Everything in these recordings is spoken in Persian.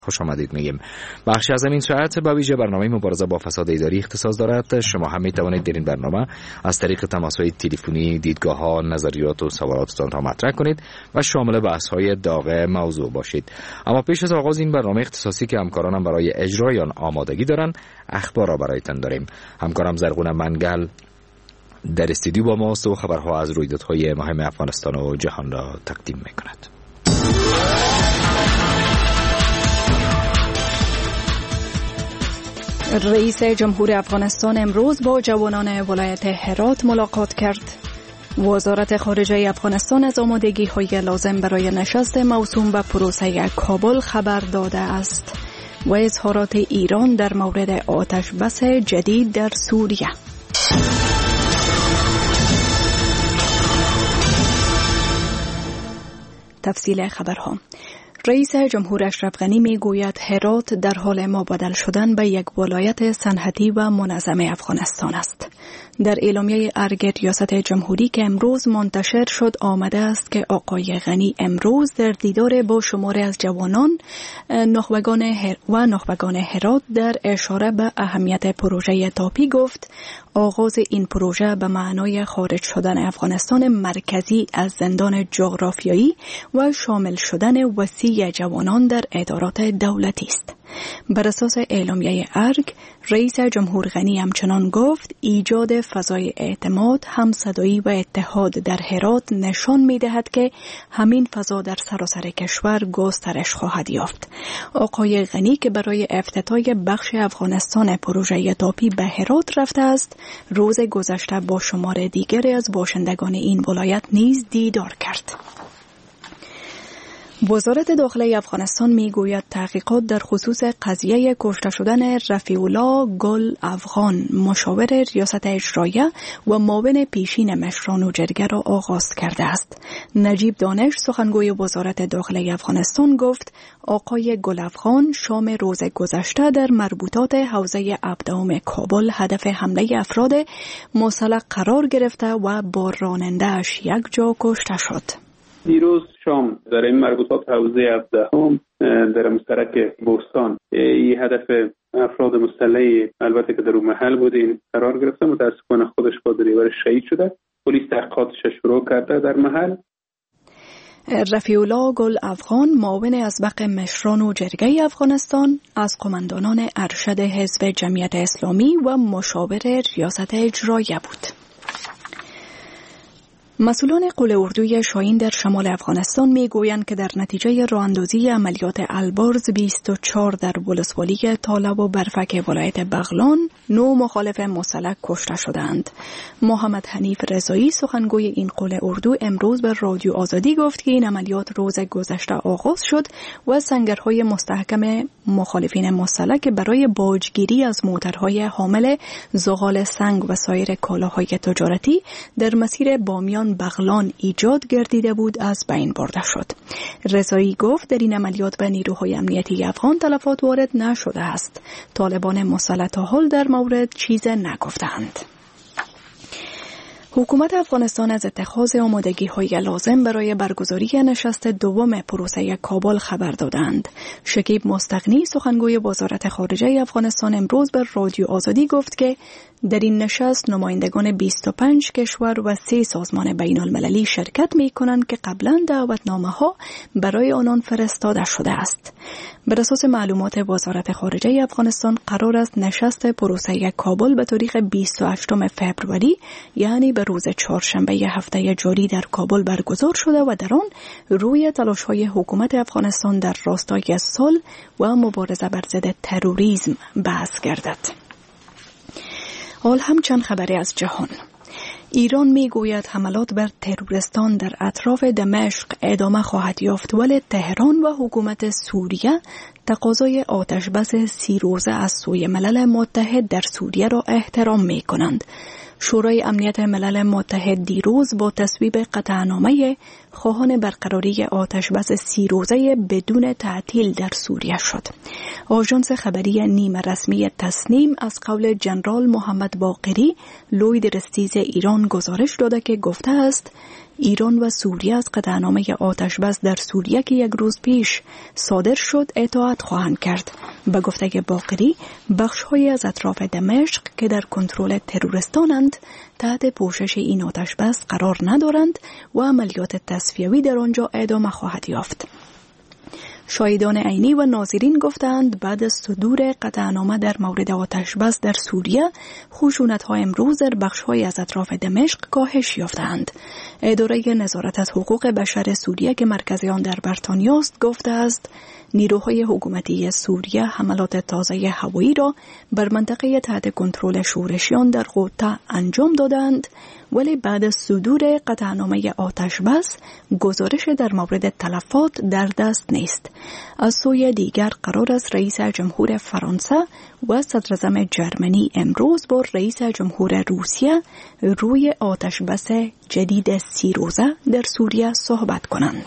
خوش آمدید میگیم. بخشی از این ساعت با ویژه برنامه مبارزه با فساد اداری اختصاص دارد. شما هم میتوانید در این برنامه از طریق تماس‌های تلفنی دیدگاه‌ها، نظریات و سوالاتتان را مطرح کنید و شامل بحث‌های داغ موضوع باشید. اما پیش از آغاز این برنامه اختصاصی که همکارانم برای اجرای آن آمادگی دارند، اخبار را برایتان داریم. همکارم زرغون منگل در استودیو با ماست و خبرها از رویدادهای مهم افغانستان و جهان را تقدیم می‌کند. رئیس جمهور افغانستان امروز با جوانان ولایت هرات ملاقات کرد. وزارت خارجه افغانستان از آمادگی‌های لازم برای نشست موسوم به پروسه کابل خبر داده است و اظهارات ایران در مورد آتش بس جدید در سوریه. تفصیل خبرها. رئیس جمهور اشرف غنی میگوید هرات در حال مبادل شدن به یک ولایت صنعتی و منظم افغانستان است. در اعلامیه ارگ ریاست جمهوری که امروز منتشر شد آمده است که آقای غنی امروز در دیدار با شماری از جوانان نخبگان هرات در اشاره به اهمیت پروژه تاپی گفت آغاز این پروژه به معنای خارج شدن افغانستان مرکزی از زندان جغرافیایی و شامل شدن وسیع جوانان در ادارات دولتی است. بر اساس اعلامیه ارگ، رئیس جمهور غنی همچنان گفت ایجاد فضای اعتماد، همصدایی و اتحاد در هرات نشان می‌دهد که همین فضا در سراسر کشور گسترش خواهد یافت. آقای غنی که برای افتتاح بخش افغانستان پروژه تاپی به هرات رفته است، روز گذشته با شمار دیگری از باشندگان این ولایت نیز دیدار کرد. وزارت داخلی افغانستان میگوید تحقیقات در خصوص قضیه کشته شدن رفیع الله گل افغان مشاور ریاست اجراییه و معاون پیشین مشران و جرگه را آغاز کرده است. نجیب دانش سخنگوی وزارت داخلی افغانستان گفت آقای گل افغان شام روز گذشته در مربوطات حوزه ابدام کابل هدف حمله افراد مسلح قرار گرفته و با راننده‌اش یک جا کشته شد. دیروز شام در این مربوطات حوزه 17 در مشترک بوستان این هدف افراد مسلح البته که در اون محل بودین قرار گرفته. متاسفانه خودش با دریور شهید شده. پلیس تحقیقاتش شروع کرده در محل. رفیع الله گل افغان معاون اسبق مشران و جرگه افغانستان از قماندانان ارشد حزب جمعیت اسلامی و مشاور ریاست اجراییه بود. مسئولان قول اردوی شاهین در شمال افغانستان میگویند که در نتیجه راه‌اندازی عملیات البرز 24 در ولسوالی طالب و برفک ولایت بغلان 9 مخالف مسلح کشته شدند. محمد حنیف رضایی سخنگوی این قول اردو امروز به رادیو آزادی گفت که این عملیات روز گذشته آغاز شد و سنگرهای مستحکم مخالفین مسلح که برای باجگیری از موترهای حامل زغال سنگ و سایر کالاهای تجارتی در مسیر بامیان بغلان ایجاد گردیده بود از بین برده شد. رضایی گفت در این عملیات به نیروهای امنیتی افغان تلفات وارد نشده است. طالبان مسلح تا حال در مورد چیز نگفتند. حکومت افغانستان از اتخاذ آمادگی‌های لازم برای برگزاری نشست دوم پروسه کابل خبر دادند. شکیب مستغنی سخنگوی وزارت خارجه افغانستان امروز به رادیو آزادی گفت که در این نشست نمایندگان 25 کشور و 3 سازمان بین‌المللی شرکت می‌کنند که قبلا دعوتنامه‌ها برای آنان فرستاده شده است. بر اساس معلومات وزارت خارجه افغانستان قرار است نشست پروسه کابل به تاریخ 28 فوریه یعنی به روز چهارشنبه هفته جاری در کابل برگزار شده و در آن روی تلاش‌های حکومت افغانستان در راستای صلح و مبارزه بر ضد تروریسم بحث گردد. حال هم چند خبری از جهان. ایران میگوید حملات بر تروریستان در اطراف دمشق ادامه خواهد یافت ولی تهران و حکومت سوریه تقاضای آتشبس 30 روزه از سوی ملل متحد در سوریه را احترام می کنند. شورای امنیت ملل متحد دیروز با تصویب قطعنامه خواهان برقراری آتشبس 30 روزه بدون تعطیل در سوریه شد. آژانس خبری نیمه رسمی تسنیم از قول جنرال محمد باقری لوید رستیز ایران گزارش داده که گفته است ایران و سوریه از قطعنامه آتشبس در سوریه که 1 روز پیش صادر شد اطاعت خواهند کرد. به گفته باقری بخش‌های از اطراف دمشق که در کنترل تروریستانند تحت پوشش این آتشبس قرار ندارند و عملیات تصفیوی در آنجا ادامه خواهد یافت. شاهدان عینی و ناظرین گفتند بعد از صدور قطعنامه در مورد آتشبس در سوریه خشونت‌ها امروز در بخش‌های از اطراف دمشق کاهش یافتند. اداره نظارت از حقوق بشر سوریه که مرکز آن در بریتانیا است گفته است نیروهای حکومتی سوریه حملات تازه هوایی را بر منطقه تحت کنترل شورشیان در غوطه انجام دادند، ولی بعد از صدور قطعنامه آتشبس گزارش در مورد تلفات در دست نیست. از سوی دیگر قرار است رئیس جمهور فرانسه و صدراعظم جرمنی امروز با رئیس جمهور روسیه روی آتشبس جدید 30 روزه در سوریه صحبت کنند.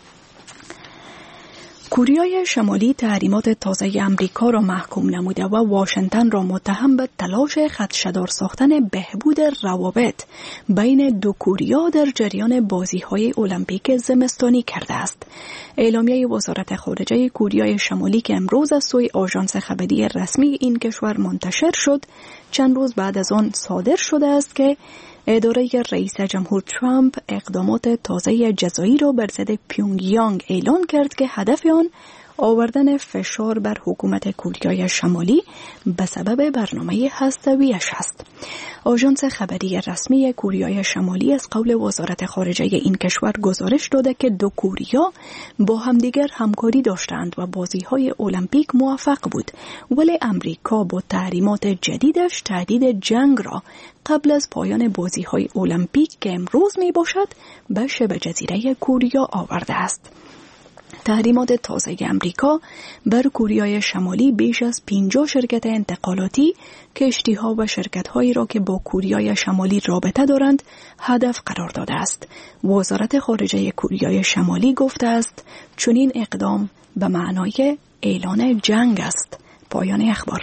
کوریای شمالی تحریمات تازه امریکا را محکوم نموده و واشنگتن را متهم به تلاش خدشه‌دار ساختن بهبود روابط بین دو کوریا در جریان بازی‌های المپیک زمستانی کرده است. اعلامیه وزارت خارجه کوریای شمالی که امروز از سوی آژانس خبری رسمی این کشور منتشر شد، چند روز بعد از آن صادر شده است که اداره رئیس جمهور ترامپ اقدامات تازه جزایی را بر ضد پیونگیانگ اعلان کرد که هدف آن آوردن فشار بر حکومت کوریای شمالی به سبب برنامه هسته‌ایش است. آژانس خبری رسمی کوریای شمالی از قول وزارت خارجه این کشور گزارش داده که دو کوریا با همدیگر همکاری داشتند و بازی‌های المپیک موفق بود، ولی امریکا با تحریمات جدیدش تهدید جنگ را قبل از پایان بازی‌های المپیک که امروز میباشد به شبه جزیره کوریا آورده است. تحریمات تازه امریکا بر کوریای شمالی بیش از 50 شرکت انتقالاتی، کشتی‌ها و شرکت‌هایی را که با کوریای شمالی رابطه دارند هدف قرار داده است. وزارت خارجه کوریای شمالی گفته است چنین اقدام به معنای اعلان جنگ است. پایان اخبار.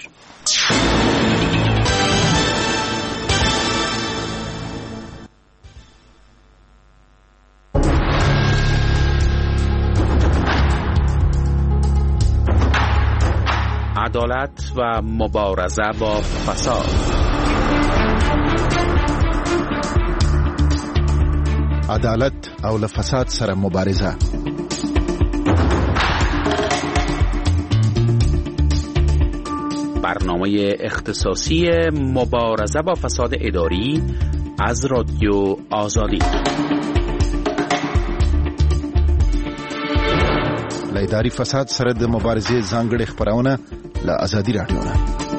عدالت و مبارزه با فساد. عدالت او له فساد سره مبارزه. برنامه اختصاصی مبارزه با فساد اداری از رادیو آزادی. له اداري فساد سره د مبارزې ځانګړې خبرونه له آزادي رادیو نه.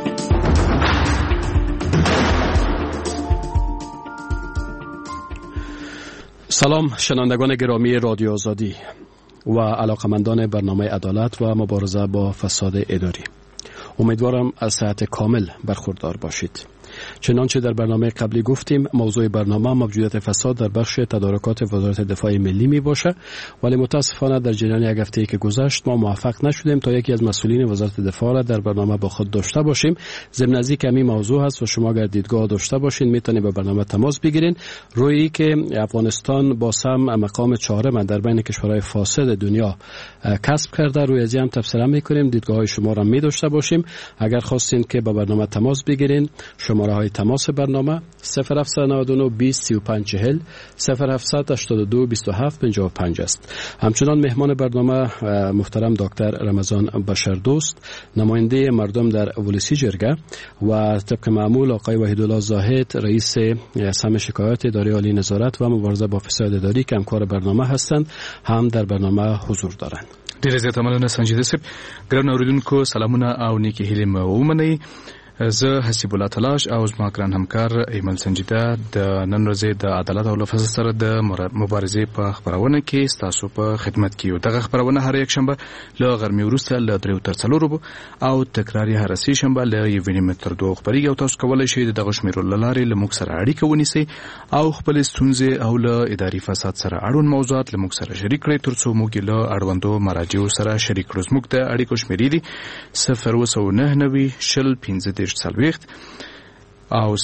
سلام شنوندگان گرامی رادیو آزادی و علاقمندان برنامه عدالت و مبارزه با فساد اداری. امیدوارم از صحت کامل برخوردار باشید. چنانچه در برنامه قبلی گفتیم موضوع برنامه موجودیت فساد در بخش تدارکات وزارت دفاع ملی می باشه، ولی متاسفانه در جریان یک هفته‌ای که گذشت ما موفق نشدیم تا یکی از مسئولین وزارت دفاع را در برنامه با خود داشته باشیم. ضمن از اینکه همین موضوع هست و شما اگر دیدگاه داشته باشین میتونید با برنامه تماس بگیرین. روی که افغانستان با سم مقام 4 در بین کشورهای فاسد دنیا کسب کرده، روی از این هم تبصره میکنیم، دیدگاه شما را می داشته باشیم. اگر خواستین که با برنامه تماس بگیرین، شماره های تماس برنامه 0799 20 35 40 0782 27 55 است. همچنان مهمان برنامه محترم دکتر رمضان بشردوست، نماینده مردم در ولسی جرگه، و طبق معمول آقای وحیدالله زاهد رئیس سم شکایات اداره عالی نظارت و مبارزه با فساد اداری که همکار برنامه هستند هم در برنامه حضور دارند. ډیره زیاته مننه سنجیده صاحب. ګران اوریدونکو سلامونه او نیکی هیلې مو ومنئ. زه حسیب الله تلاش او زما ګران همکار ایمل سنجیده د نن ورځې د عدالت او فساد سره د مبارزې په خبرونه کې تاسو په خدمت کې یو. دغه خبرونه هر یک شنبه له غرمې وروسته له 3 تر 4 او تکراری هر سې شنبه له 1 تر 2 خبري او تاسو کولای شئ دغه شمیرو لارې له موږ سره اړیکه ونیسئ او خپل ستونزې او له اداري فساد سره اړوند موضوعات له موږ سره شریک کړئ ترڅو موږ له اړوندو مراجعو سره شریک کړو. موږ ته اړیکو شمیرې دي 099 شل 15 40 او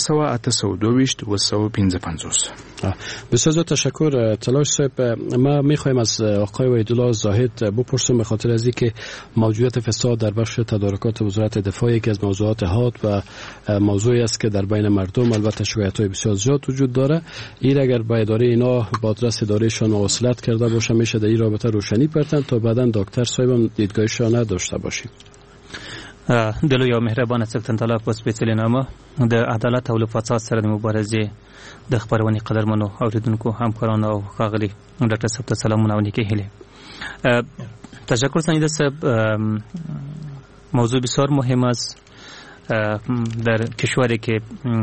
02822 بسیار تشکر تلاش صاحب. ما میخوایم از آقای وحیدالله زاهد بپرسم به خاطر از اینکه موجودیت فساد در بخش تدارکات وزارت دفاع یکی از موضوعات حاد و موضوعی است که در بین مردم البته شکایت‌های بسیار زیاد وجود داره. این اگر با اداره اینا با آدرس ادارهشان مواصلت کرده باشه میشه در این رابطه روشنی پرتن تا بعداً دکتر صاحب دیدگاهشان داشته باشیم. دلو یا مهربان سکتن طلب په سپیڅلې نامه د عدالت او فساد سره د مبارزې د خبرونې قدرمنو اوریدونکو همکارانو او ښاغلي ډاکټر صاحب ته سلامونه او نیکې هیلې. تشکر سنجیده صاحب. موضوع بسیار مهم است در کشوری که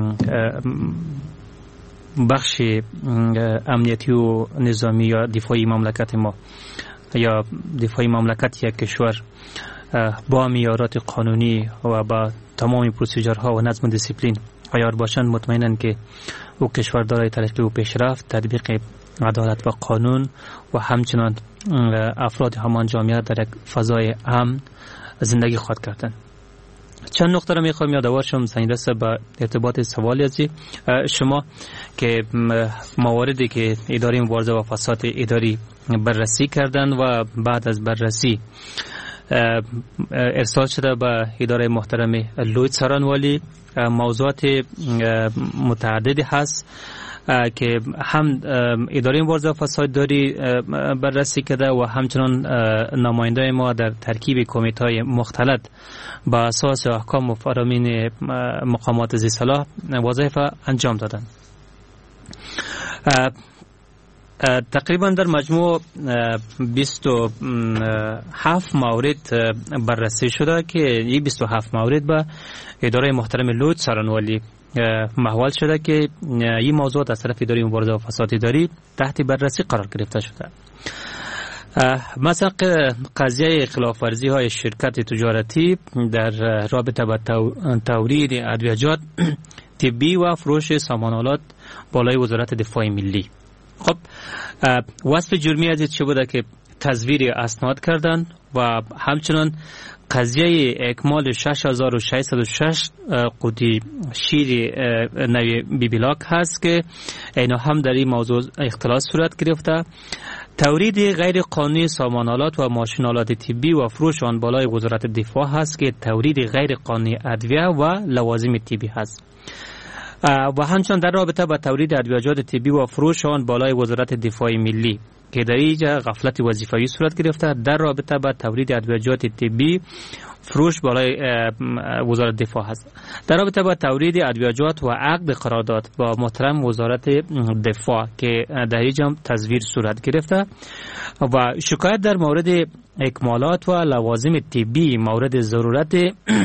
بخش امنیتی و نظامی یا دفاعی مملکت ما یا دفاعی مملکت یک کشور با معیارات قانونی و با تمام پروسیجرها و نظم و دیسیپلین عیار باشند، مطمئنن که او کشور دارای ترقی و پیشرفت، تطبیق عدالت و قانون و همچنان افراد همان جامعه در یک فضای امن زندگی خواهد کردن. چند نکته را میخوام یادآور شم سنجیده صاحب با ارتباط سوالی از شما که مواردی که اداره مبارزه و فساد اداری بررسی کردن و بعد از بررسی ارسال شده به اداره محترم لوید سارانوالی موضوعات متعددی هست که هم اداره مبارزه و فساد اداری بررسی کرده و همچنان نماینده ما در ترکیب کمیته‌های مختلط با اساس احکام و فرامین مقامات ذی صلاح وظایف انجام دادند. تقریبا در مجموع 27 مورد بررسی شده که این 27 مورد به اداره محترم لوید سارانوالی محول شده که این موضوع از طرف اداره مبارزه و فساد اداری تحت بررسی قرار گرفته شده. مثلا قضیه خلاف ورزی های شرکت تجارتی در رابطه با تولید ادویه‌جات طبی و فروش سامان‌آلات بالای وزارت دفاع ملی. خب وصف جرمی از چه بوده که تزویر اسناد کردن و همچنان قضیه اکمال 6606 قوطی شیر نوی بیبیلاک هست که اینا هم در این موضوع اختلاط صورت گرفته. تولید غیر قانونی سامان‌آلات و ماشین‌آلات طبی و فروش آن بالای وزارت دفاع هست که تولید غیر قانونی ادویه و لوازم طبی هست. و همچنان در رابطه با تولید ادویه‌جات طبی و فروش آن بالای وزارت دفاع ملی که در اینجا غفلت وظیفه‌ای صورت گرفته. در رابطه با تولید ادویه‌جات طبی فروش بالای وزارت دفاع هست. در رابطه با تولید ادویه‌جات و عقد قرارداد با محترم وزارت دفاع که در اینجا تزویر صورت گرفته و شکایت در مورد اکمالات و لوازم طبی مورد ضرورت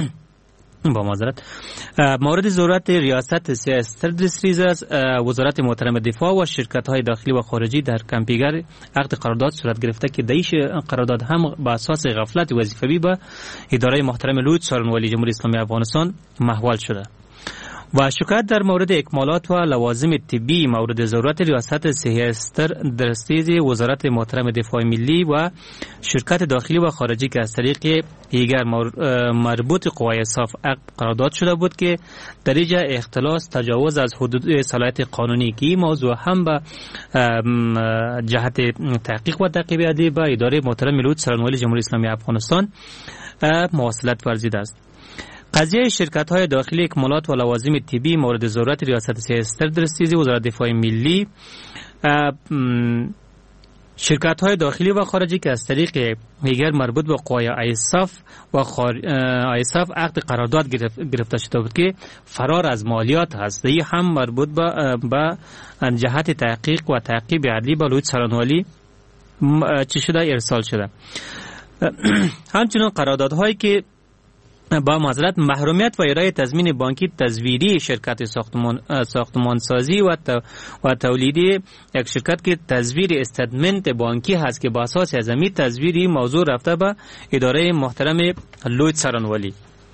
با معذرت مورد ضرورت ریاست سیاست دستریز از وزارت محترم دفاع و شرکت‌های داخلی و خارجی در کمپیگر عقد قرارداد صورت گرفته که دیش قرارداد هم با اساس غفلت وظیفه‌ای به اداره محترم لوید سارانوالی جمهوری اسلامی افغانستان محول شده. و شکایت در مورد اکمالات و لوازم طبی مورد ضرورت ریاست سیاست دستریز وزارت محترم دفاع ملی و شرکت داخلی و خارجی که از طریق دیگر مربوط قوای صاف عقد قرارداد شده بود که در اینجا اختلاس تجاوز از حدود صلاحیت قانونی که این موضوع هم به جهت تحقیق و تعقیب اداری به اداره محترم لوید سارانوالی جمهوری اسلامی افغانستان مواصلت ورزیده است. قضیه شرکت‌های داخلی اکمالات و لوازم طبی مورد ضرورت ریاست سیاست دستریز وزارت دفاع ملی شرکت‌های داخلی و خارجی که از طریق دیگر مربوط به قوای آیساف و آیساف عقد قرارداد گرفته شده بود که فرار از مالیات هست. این هم مربوط به جهت تحقیق و تعقیب عدلی به لوید سارانوالی چی شده ارسال شده. همچنین قراردادهایی که با معذرت محرومیت و ارائه تضمین بانکی تزویری شرکت ساختمانسازی و تولیدی یک شرکت که تزویر استدمنت بانکی هست که با اساس از این تزویری موضوع رفته به اداره محترم لوید سرانوالی.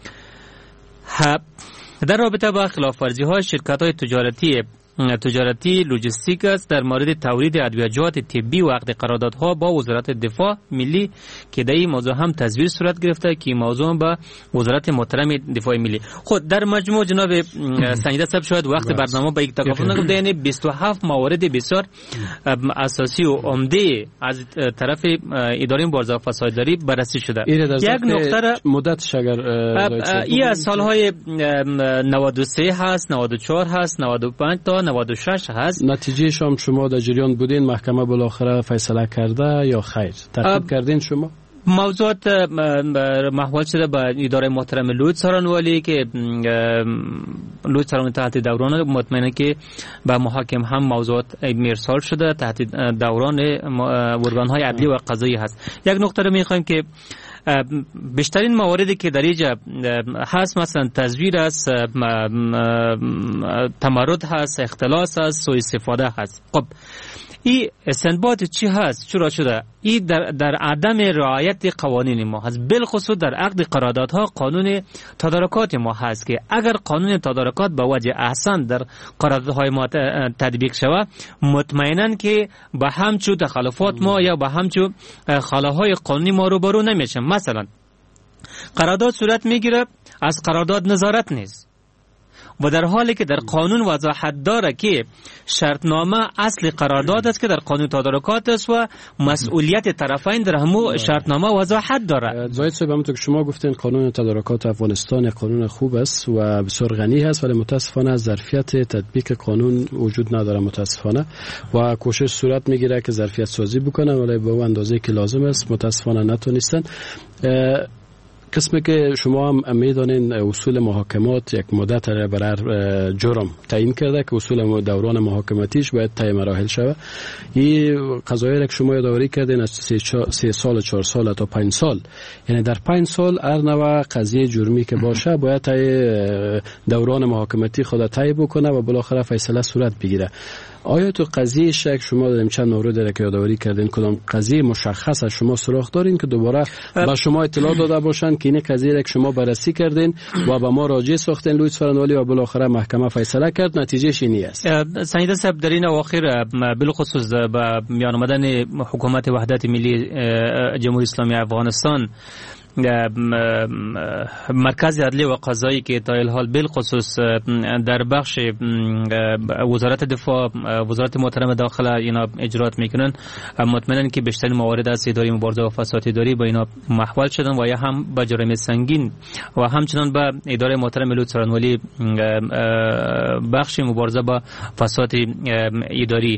در رابطه با خلاف‌ورزی های شرکت های تجارتی لوجستیک است در مورد تولید ادویه‌جات طبی و عقد قراردادها با وزارت دفاع ملی که در این موضوع هم تصویر صورت گرفته که موضوع با وزارت محترم دفاع ملی. خود در مجموع جناب سنجیده صاحب شاید وقت برنامه با یک تکافل نگفته، یعنی 27 موارد بسیار اساسی و عمده از طرف اداره مبارزه با فسادداری بررسی شده. یک نکته مدتش اگر این از سالهای 93 هست، 94 هست، 95 تا 96 هست. نتیجه شما در جریان بودین؟ محکمه بالاخره فیصله کرده یا خیر؟ تعقیب کردین شما؟ موضوعات محول شده به اداره محترم لوید سرانوالی که لوید سرانوالی تحت دوران مطمئنه که به محاکم هم موضوعات مرسال شده تحت دوران ارگان‌های عدلی و قضایی هست. یک نکته رو می‌خوایم که بیشترین مواردی که در اینجا هست مثلا تزویر است، تمرد هست، اختلاس هست، سوء استفاده هست. خب این استنباط چی هست؟ چرا شده؟ این در عدم رعایت قوانین ما هست، بالخصوص در عقد قراردادها قانون تدارکات ما هست که اگر قانون تدارکات به وجه احسن در قراردادهای ما تطبیق شود، مطمئناً که به همچون تخلفات ما یا به همچون خلاهای قانونی ما روبرو نمیشیم. مثلا قرارداد صورت میگیره، از قرارداد نظارت نیست و در حالی که در قانون وضاحت داره که شرطنامه اصل قرارداد است که در قانون تدارکات است و مسئولیت طرفین در همو شرطنامه وضاحت داره. زاید صاحب همونطور که شما گفتین قانون تدارکات افغانستان قانون خوب است و بسیار غنی است، ولی متاسفانه ظرفیت تطبیق قانون وجود نداره متاسفانه و کوشش صورت میگیره که ظرفیت سازی بکنن ولی به اون اندازه که لازم است متاسفانه نتونستن. قسمی که شما هم میدانین اصول محاکمات یک مدت را برای جرم تعیین کرده که اصول دوران محاکمتیش باید طی مراحل شود. این قضایی که شما یادآوری کردین از 3 سال 4 سال تا 5 سال، یعنی در 5 سال هر نوع قضیه جرمی که باشه باید طی دوران محاکمتی خود طی بکنه و بالاخره فیصله صورت بگیره. آیا تو قضیه شک شما داریم چند مورد را که یادآوری کردین کدام قضیه مشخص از شما سراغ دارین که دوباره با شما اطلاع داده باشن که این قضیه را که شما بررسی کردین و با ما راجع ساختین لوید سرانوالی و بالاخره محکمه فیصله کرد نتیجهش اینی است؟ سنجیده صاحب در این اواخر بالخصوص با میان آمدن حکومت وحدت ملی جمهوری اسلامی افغانستان مرکز عدلی و قضایی که تا الحال بالخصوص در بخش وزارت دفاع وزارت محترم داخله اینا اجرات میکنن، مطمئنن که بیشتر موارد از اداره مبارزه با فسادداری با اینا محول شدن و یا هم با جرایم سنگین و همچنان با اداره محترم لوید سرانوالی بخش مبارزه با فساد اداری.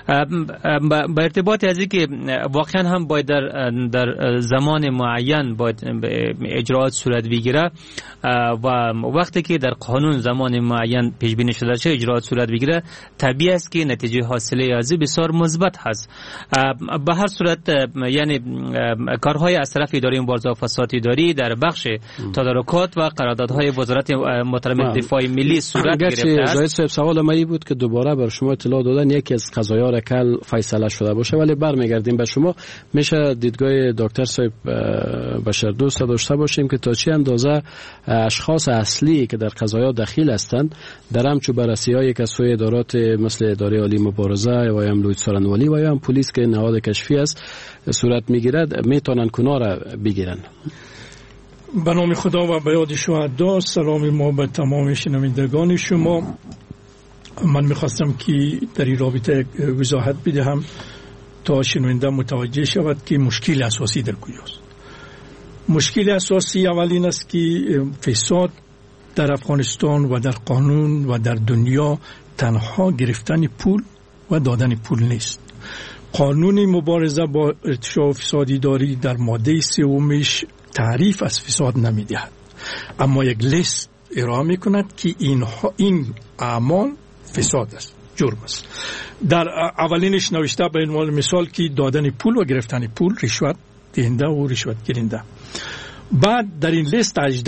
با ارتباط از اینکه واقعا هم باید در زمان معین باید اجراات صورت بگیره و وقتی که در قانون زمان معین پیش بینی شده شه اجراات صورت بگیره، طبیعی است که نتیجه حاصله از بسیار مثبت هست. به هر صورت یعنی کارهای از طرف اداره مبارزه با فساد اداری در بخش تدارکات و قراردادهای وزارت محترم دفاع ملی صورت گرفته است. زاید صاحب سوال من بود که دوباره بر شما اطلاع دادن یکی از قضایا را کل فیصله شده باشه، ولی برمیگردیم به شما. میشه دیدگاه دکتر صاحب بشر دوست داشته باشیم که تا چه اندازه اشخاص اصلی که در قضایا دخیل هستند در همچو بررسی‌های که سوی ادارات مثل اداره عالی مبارزه و یا هم لوید سرانوالی و یا هم پلیس که نهاد کشفی است صورت میگیرد میتونن کنا را بگیرن. به نام خدا و به یاد شهدا، سلام ما به تمام شنوندگان شما. من میخواستم که در این رابطه وضاحت بدهم تا شنونده متوجه شود که مشکل اساسی در کجاست. مشکل اساسی اولین است که فساد در افغانستان و در قانون و در دنیا تنها گرفتن پول و دادن پول نیست. قانون مبارزه با ارتشاء فسادی داری در ماده 3 تعریف از فساد نمیدهد، اما یک لیست ارائه میکند که این اعمال فساد است، جرم است. در اولینش نوشته به عنوان مثال که دادن پول و گرفتن پول، رشوت دهنده و رشوت گیرنده. بعد در این لیست 18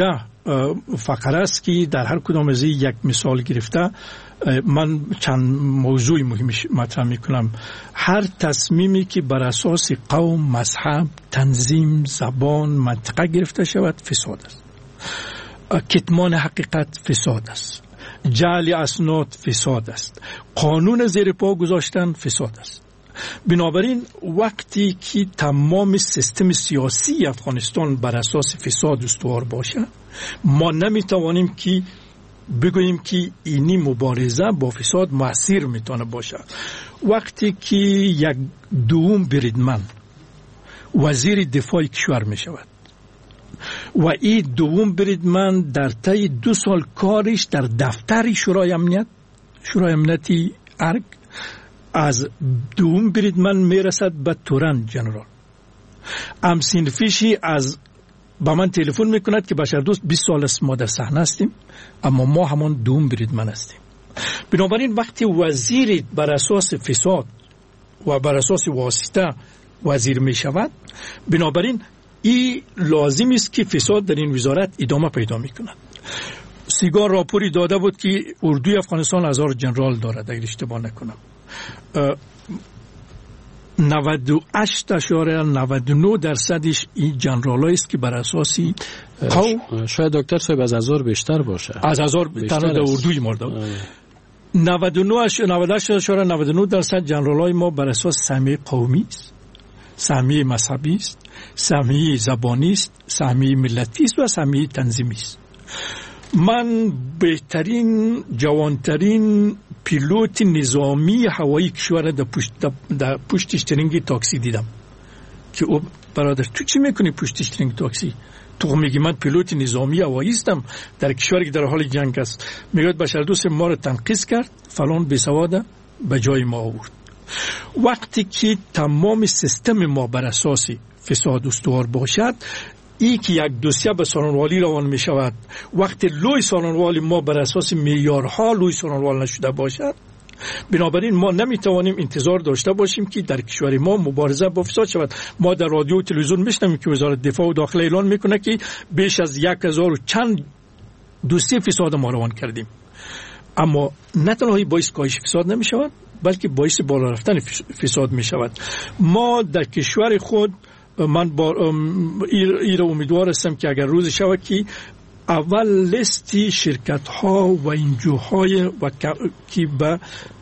فقره است که در هر کدام از یک مثال گرفته من چند موضوع مهم مطرح میکنم. هر تصمیمی که بر اساس قوم، مذهب، تنظیم، زبان، منطقه گرفته شود فساد است. کتمان حقیقت فساد است. جعل اسناد فساد است. قانون زیر پا گذاشتن فساد است. بنابراین وقتی که تمام سیستم سیاسی افغانستان بر اساس فساد استوار باشه، ما نمیتوانیم که بگوییم که اینی مبارزه با فساد مؤثر میتونه باشه. وقتی که یک دوم بریدمن وزیر دفاع کشور میشود و این دوم بریدمن در طی 2 سال کارش در دفتر شورای امنیتی ارگ از دوم بریدمن میرسد به تورن جنرال. امسینفیشی از با من تلفن میکند که بشر دوست 20 سال است ما در صحنه هستیم، اما ما همان دوم بریدمن هستیم. بنابراین وقتی وزیر بر اساس فساد و بر اساس واسطه وزیر میشود، بنابراین این لازم است که فساد در این وزارت ادامه پیدا میکند. سیگار راپوری داده بود که اردوی افغانستان 1000 جنرال دارد اگر اشتباه نکنم. 98.99% این جنرالایی است که بر اساسی شاید دکتر صاحب از 1000 بیشتر باشه. از 1000 تنها در اردوی مرده. 98.99% جنرالای ما بر اساس سهمیه قومی است، سهمیه مذهبی است، سهمیه زبانی است، سهمیه ملتی است و سهمیه تنظیمی است. من بهترین جوانترین پیلوت نظامی هوایی کشور در پشت اشترینگ تاکسی دیدم که او برادر تو چی میکنی پشت اشترینگ تاکسی؟ تو میگی من پیلوت نظامی هوایی هستم در کشوری که در حال جنگ است. میگه بشر دوست ما رو تنقیص کرد، فلان بیسواده به جای ما آورد. وقتی که تمام سیستم ما بر اساس فساد استوار باشد، ای که یک دوسیه به سالنوالی روان می شود، وقتی لوی سالنوالی ما بر اساس معیارها لوی سالنوال نشده باشد، بنابراین ما نمیتوانیم انتظار داشته باشیم که در کشور ما مبارزه با فساد شود. ما در رادیو و تلویزیون میشنویم که وزارت دفاع و داخله اعلان میکنه که بیش از 1000 و چند دوسیه فساد ما روان کردیم، اما نه تنها باعث کاهش فساد نمی شود بلکه باعث بالا رفتن فساد می شود. ما در کشور خود، من این امیدوار هستم که اگر روز شود که اول لیستی شرکت ها و انجوهای که به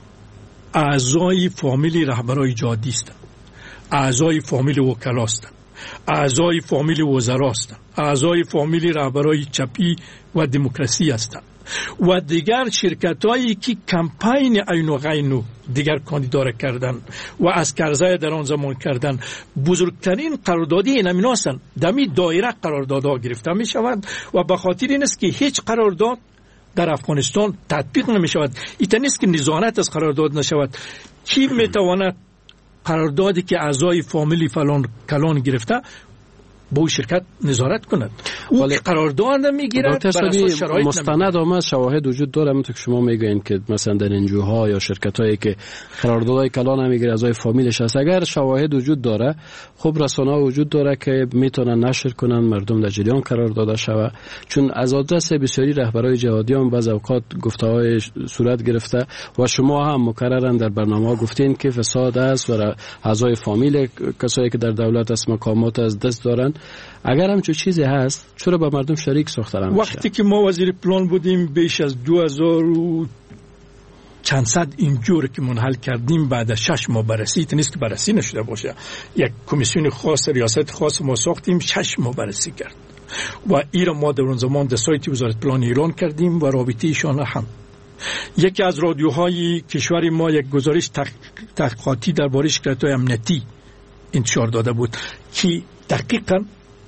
اعضای فامیل رهبرای جادی هستند، اعضای فامیل وکلا هستند، اعضای فامیل وزرا هستند، اعضای فامیل رهبرای چپی و دموکراسی هستند و دیگر شرکت هایی که کمپین عین و غین دیگر کاندیدا کردن و از کرزای در آن زمان کردن، بزرگترین قراردادی این هستند. دمی دایره قراردادها گرفته می شود و به خاطر این است که هیچ قرارداد در افغانستان تطبیق نمی شود. این نیست که نظارت از قرارداد نشود. کی می تواند قراردادی که اعضای فامیلی فلان کلان گرفته با شرکت نظارت کند؟ او قرارداد نمیگیرد بر اساس شرایط مستند آمد، شواهد وجود داره. همونطور که شما میگین که مثلا در انجوها یا شرکتایی که قراردادهای کلان نمیگیره اعضای فامیلش هست، اگر شواهد وجود داره، خب رسانه‌ها وجود داره که میتونن نشر کنن، مردم در جریان قرار داده شود. چون از آدرس بسیاری رهبرای جهادیان بعض اوقات گفته‌های صورت گرفته و شما هم مکررن در برنامه گفتین که فساد است و اعضای فامیل کسایی که در دولت است مقامات از دست دارن. اگر هم چیزی هست چرا با مردم شریک ساختن؟ وقتی که ما وزیر پلان بودیم بیش از 2000 چند صد اینجور که منحل کردیم بعد از 6 ماه بررسی، نیست که بررسی نشده باشه، یک کمیسیون خاص ریاست خاص ما ساختیم 6 ماه بررسی کرد و این را ما در اون زمان در سایت وزارت پلان اعلان کردیم و رابطه ایشان هم. یکی از رادیوهای کشور ما یک گزارش تحقیقاتی درباره شکایت‌های امنیتی انتشار داده بود که دقیقاً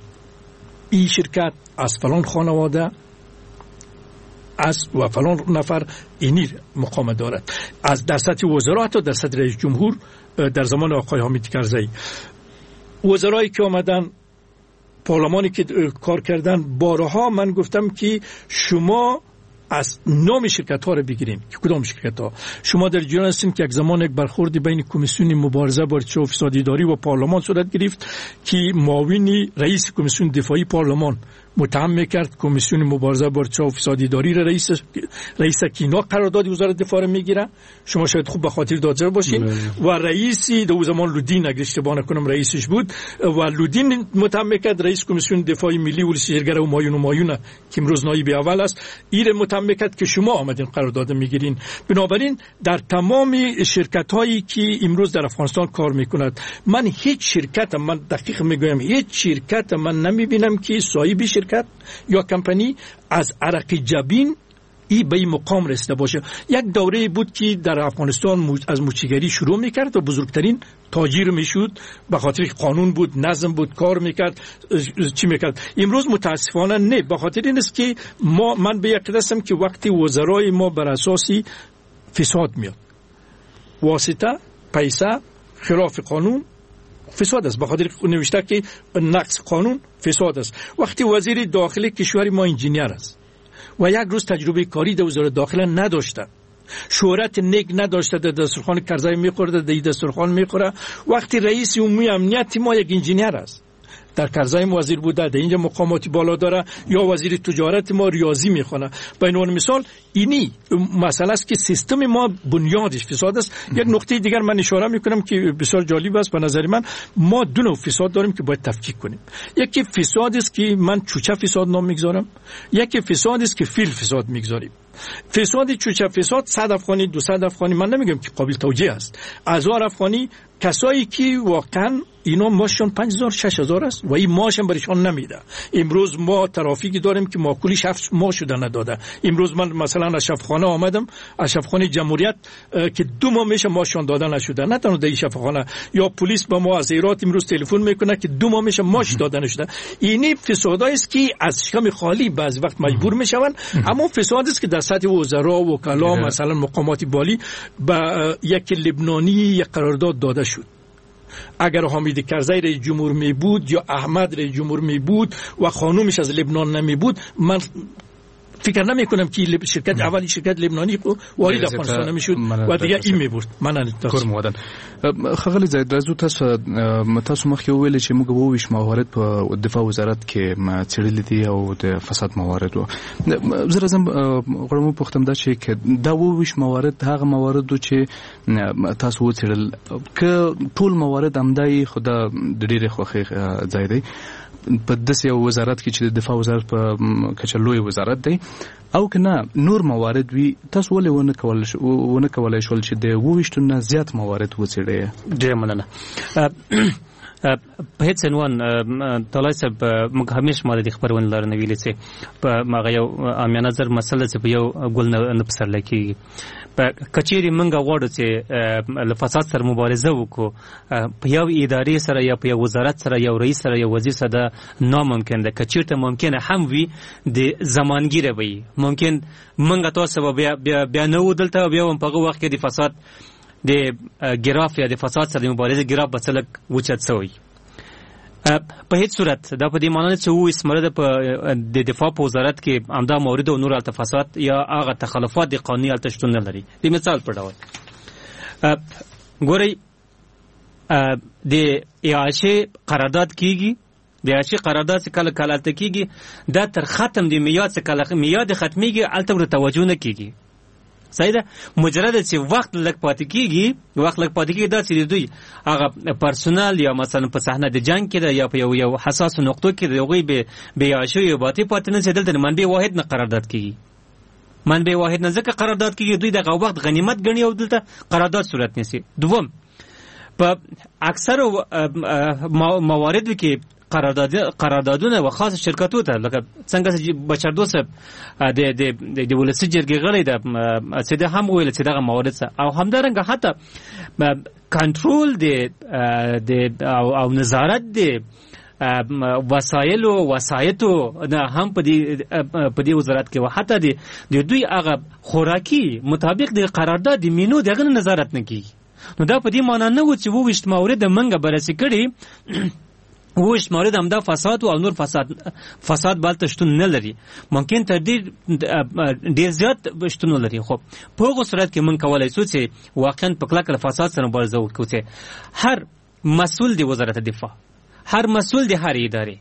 این شرکت از فلان خانواده از و فلان نفر اینی مقام دارد، از در سطح وزرا حتی در سطح رئیس جمهور در زمان آقای حامد کرزی، وزرایی که آمدن، پارلمانی که کار کردن، بارها من گفتم که شما از نام شرکت ها رو بگیرین که کدام شرکت ها. شما در جریان هستین که یک زمان یک برخوردی بین کمیسیون مبارزه با ارتشاء و فساد اداری و پارلمان صورت گرفت که معاون رئیس کمیسیون دفاعی پارلمان متهم میکرد. کمیسیون مبارزه با ارتشاء و فساد اداری را رئیس کینا قرارداد وزارت دفاع میگیره. شما شاید خوب به خاطر داشته باشین. و رئیسی در زمان لودین اگه اشتباه نکنم رئیسش بود و لودین متهم میکرد رئیس کمیسیون دفاع ملی و شهرگر همایون که امروز نایب اول است این متهم میکرد که شما آمدین قرارداد میگیرین. بنابراین در تمام شرکت هایی که امروز در افغانستان کار میکند من هیچ شرکت من دقیق میگویم هیچ شرکت من نمیبینم که صاحب شرکت یا کمپانی از عرق جبین به این مقام رسیده باشه. یک دوره بود که در افغانستان از موچیگری شروع میکرد و بزرگترین تاجر میشد به خاطر قانون بود، نظم بود، کار میکرد، چی میکرد. امروز متاسفانه نه، به خاطر این است که من به یقین هستم که وقتی وزرای ما بر اساسی فساد میاد، واسطه، پیسه، خلاف قانون فساد است. به خاطر نوشته که نقض قانون فساد است. وقتی وزیر داخلی کشور ما انجینیر است و یک روز تجربه کاری در وزارت داخله نداشته، شهرت نیک نداشته، در دسترخوان کرزی میخورده، در دسترخوان میخوره. وقتی رئیس عمومی امنیت ما یک انجینیر است، در کرزی وزیر بوده، در اینجا مقاماتی بالا داره، یا وزیر تجارت ما ریاضی میخونه. به عنوان مثال اینی مسئله است که سیستم ما بنیادش فساد است. یک نقطه دیگر من اشاره میکنم که بسیار جالب است به نظر من. ما دو نوع فساد داریم که باید تفکیک کنیم. یکی فساد است که من چوچه فساد نام میگذارم، یکی فساد است که فیل فساد میگذاریم. فساد چوچه فساد 100 افغانی 200 افغانی من نمیگم که قابل توجیه است، 1000 افغانی کسایی که واقعا اینا ماشون 5000 6000 است و این ماش هم برشان نمیده. امروز ما ترافیکی داریم که ماکولیش 7 ماه شده نداده. امروز من مثلا اشرفخانه آمدم، اشرفخانه جمهوریت که 2 ماه میشه ماشون داده نشده، نه تنها در اشرفخانه، یا پلیس به ما از ایرات امروز تلفن میکنه که 2 ماه میشه ماش داده نشده. اینی فسادایی است که از شکم خالی بعض وقت مجبور میشون. اما فسادی است که در سطح وزرا و وکلا مثلا مقامات بالی به یک لبنانی یک قرارداد داده شد. اگر حامد کرزی رئیس جمهور می بود یا احمد رئیس جمهور می بود و خانومش از لبنان نمی بود، من فکر نمی کنم که شرکت اولی شرکت لبنانی وارد افغانستان نمی شد و دیگه این می برد. من کورمودن خغلی زید رازو تاسو مخکې ویل چې موږ وویش موارد په دفاع وزارت کې ما چړلې دي او د فساد موارد و زه راځم غواړم پوښتم دا چې دا وویش موارد هغه موارد چې تاسو وڅړل ک ټول موارد همدای خدا د ډېر خوخي ځای دی په داسې وزارت کې چې د دفاع وزارت په کچه لوی وزارت دی او کنه نور موارد وی تاسو ولې ونه کولای شول چې د وویشتونه زیات موارد وڅړي؟ ډېر مننه. په هیڅ عنوان طلای صاحب موږ همیشه ما د خبرونه لرنه ویلې چې په ماغه یو امیا نظر مسله چې په یو ګل نه پسرل کېږي. په کچېری منګه غواړو چې له فساد سره مبارزه وکړو، په یو ادارې سره یا په یو وزارت سره یو رئیس سره یو وزیر سره ناممکن ده. کچېرته ممکنه هم وي د زمانګیره وي، ممکن منګه تاسو بیا نه ودلته بیا هم په هغه وخت کې د فساد د ګراف یا د فساد سره د مبارزې ګراف به څلک وچت شوی. په هیڅ صورت دا په دې معنی چې و اسمره د دفاع په وزارت کې امدا مورد او نور التفاسات یا هغه تخلفات د قانوني التشتون نه لري. د مثال په ډول ګورئ د ایاشه قرارداد کیږي، د ایاشه قرارداد څخه کله کله کیږي دا تر ختم د میاد څخه کله میاد ختميږي الته ور توجه نه کیږي. صحیح ده. مجرد چې وخت لږ پاتې کیږي دا چې دوی هغه پرسونل یا مثلا په صحنه د جنگ کې یا په یو حساس نقطو کې دوی به یاشو یو باطی پاتې نه دلته منبع واحد نه قرارداد کیږي. منبع واحد نه ځکه قرارداد کیږي دوی دغه وخت غنیمت ګڼي او دلته قرارداد صورت نیسي. دوم په اکثر موارد کې قراردادونه و خاص شرکتو ته لکه څنګه چې بچردو صاحب د ولسی جرګې غړي د چې د هم ویل چې دغه موارد او همدارنګه حتی کنټرول د او نظارت د وسایل او وسایتو هم په دې وزارت کې و حتی د دوی هغه خوراکي مطابق د قرارداد د مینو دغه نظارت نه کیږي. نو دا په دې معنی نه و چې وویشت موارد منګه برسي کړي وش مورد همدا فساد او نور فساد بالته شتون نه لري، ممکن تر ډیر زیات شتون لري. خو په هغه صورت کې من کولای شو چې واقعا په کلک فساد سره مبارزه وکړو. هر مسول دی وزارت دفاع، هر مسول دی هر ادارې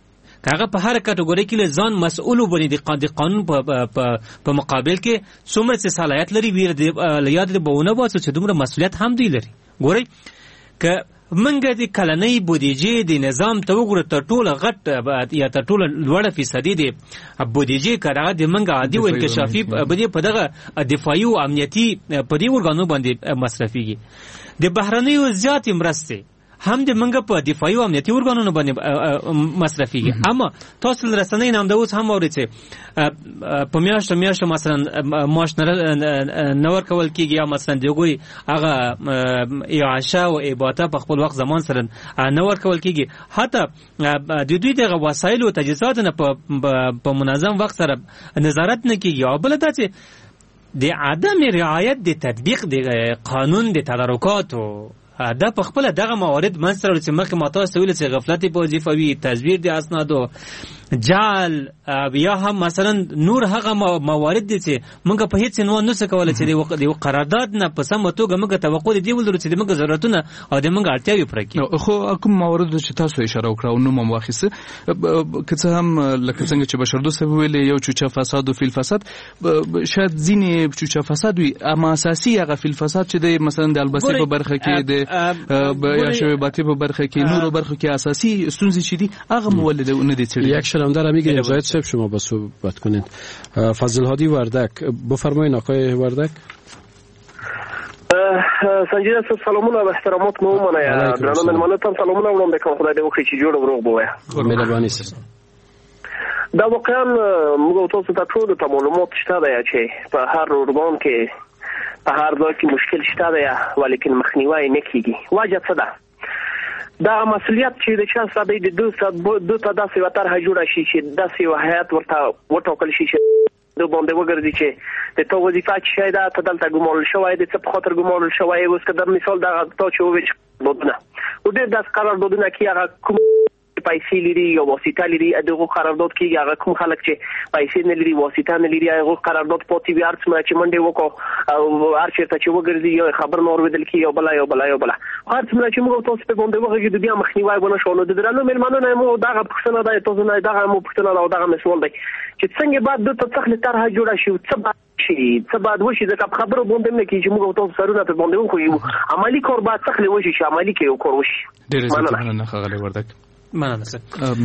هغه په هر کټګوري کې ځان مسؤل وبني د قانون په مقابل کې څومره صلاحیت لري ویل د یاد د بونه واسو چې دومره مسؤلیت هم دی لري. ګورئ ک منګه د کلنۍ بودیجې د نظام ته وګوره تر ټوله غټ یا تر ټوله لوړه فیصدي د بودیجې کړه د منګه عادي او انکشافي په دغه دفاعي او امنیتي په دې ورګانو باندې مصرفيږي. د بهرنیو زیات مرسته هم د منګه په دفاعي او امنیتي ورګانونو باندې مصرفيږي. اما تاسو رسنۍ نام د اوس هم اورئ چې په میاشت مثلا معاش نه ورکول کیږي یا مثلا دغه هغه اعاشه او اباته په خپل وخت زمان سره نه ورکول کیږي. حتی د دوی د وسایل او تجهیزات نه په منظم وخت سره نظارت نه کیږي. او بل دا چې د عدم رعایت د تطبیق د قانون د تدارکات دا په خپل دغه موارد منځته چې مخکې ما تاسو ویل چې غفلت په وظیفه وي، تزویر د اسنادو، جعل یا هم مثلا نور هغه موارد دي چې موږ په هیڅ نوع نه څه کولای چې د قرارداد نه په سمه توګه موږ توقع دي ولرو چې موږ ضرورتونه او د موږ اړتیاوې پوره کړي. خو کوم موارد چې تاسو اشاره وکړه او نو مواخصه که څه هم لکه څنګه چې بشردوست صاحب ویل یو چوچا فساد او فیل فساد شاید ځینې چوچا فساد وي، اما اساسي هغه فیل فساد چې د مثلا د البسي په برخه کې د یا شویباتی په برخه کې نورو برخو کې اساسي ستونزې چې دي هغه مولد نه دي. یک شرمدار میگه زاید صاحب شما با صحبت کنید. فضل هادی وردک، بفرمایید آقای وردک. سنجیده سلامونه و احترامات مو منه درنو ملمانه تام سلامونه وړم به کوم خدای دې وکړي چې جوړ وروغ بوه. مهرباني سره. دا واقعا موږ تاسو ته ټول ته معلومات شته دی چې په هر وربان کې په هر ځای کې مشکل شته دی ولیکن مخنیوي نه کیږي. وجه څه ده؟ دا مسؤلیت چې د چا سره د دوه ته داسې وتر جوړه شي چې داسې وحیات ورته وټاکل شي چې د باندې وګرځي چې د تو وظیفه چې دا ته دلته ګمارل شوی د څه په خاطر ګمارل شوی. اوس که در مثال دا تا چې وویل دودونه او ډېر داس قراردادونه کې هغه کوم پیسې لري یا واسطه لري دغه قرارداد کې هغه کوم خلک چې پیسې نه لري واسطه نه لري هغه قرارداد پاتې وي ارڅ چې منډه وکړو او هر چیرته چې وګرځي یو خبر نور ودل کې یو بلا هر څومره چې موږ تاسو په باندې وګورئ د بیا مخنیوي ونه شو. نو د درنو ملمنو نه مو دغه پښتنه ده تاسو نه دغه مو پښتنه او دغه مسول دی چې څنګه بعد د تخلي طرح جوړه شي څه بعد وشي ځکه خبرو باندې نه کې چې موږ تاسو سرونه په باندې وکړو عملی کار بعد تخلي وشي چې عملی کې یو کار وشي. ډېر زیات نه خغلی وردک مننه سر.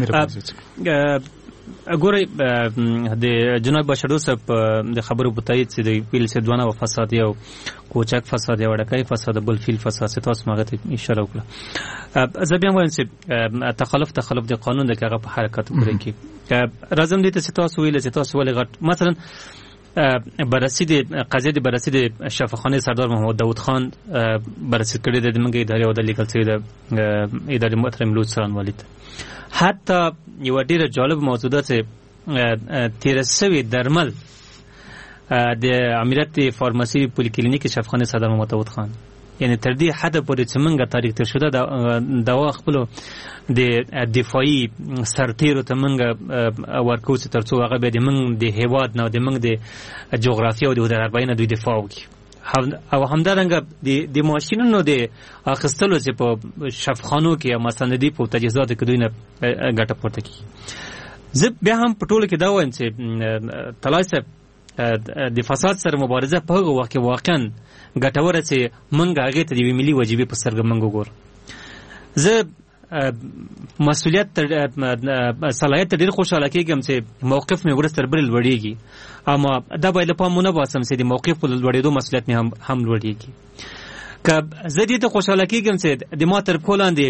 ګورئ د جناب بشردوست صاحب د خبرو په تایید چې د ویل چې دوانه و فساد یو کوچک فساد یا وړکای فساد بل فیل فساد تاسو ماغه ته اشاره وکړه. زه بیا وایم چې تخلف د قانون د هغه په حرکت پورې کې راځم دي ته تاسو ویل چې تاسو ولې غټ مثلا بررسی د قضیه د بررسی د شفاخانه سردار محمد داود خان بررسی کړی د منګي ادارې او د لیکل څخه د ادارې محترم لوط سران والد. حتی یو ډیره جالب موضوع ده چې تیرسوي درمل د امریت فارماسي پولیکلینیک شفاخانه سردار محمد داود خان یعنی تر دې حد پورې چې منګه تاریخ تر شوه دوا خپل د دفاعي سرتیرو ته منګه ورکو چې ترڅو هغه به د منګ د هیواد نه د منګ د جغرافیه او د اربعین دوی دفاع وکړي. او همدارنګه د ماشینونو د اخستلو چې په شفاخانو کې مثلا د په تجهیزاتو کې دوی نه ګټه پورته کوي. زه بیا هم په ټولو کې دا وایم چې تلایسه د فساد سره مبارزه په هغه وخت کې واقعا ګټوره چې منګه هغه ته د ملي واجبې په سترګه منګو ګور. زه مسؤلیت صلاحیت ډیر خوشاله کېږم چې موقف مې ورسره بل لوړیږي، اما دا باید په مونږ باسم چې د موقف په لوړېدو مسؤلیت مې هم لوړیږي. که زه دې ته خوشاله کېږم چې د ما تر پولاندې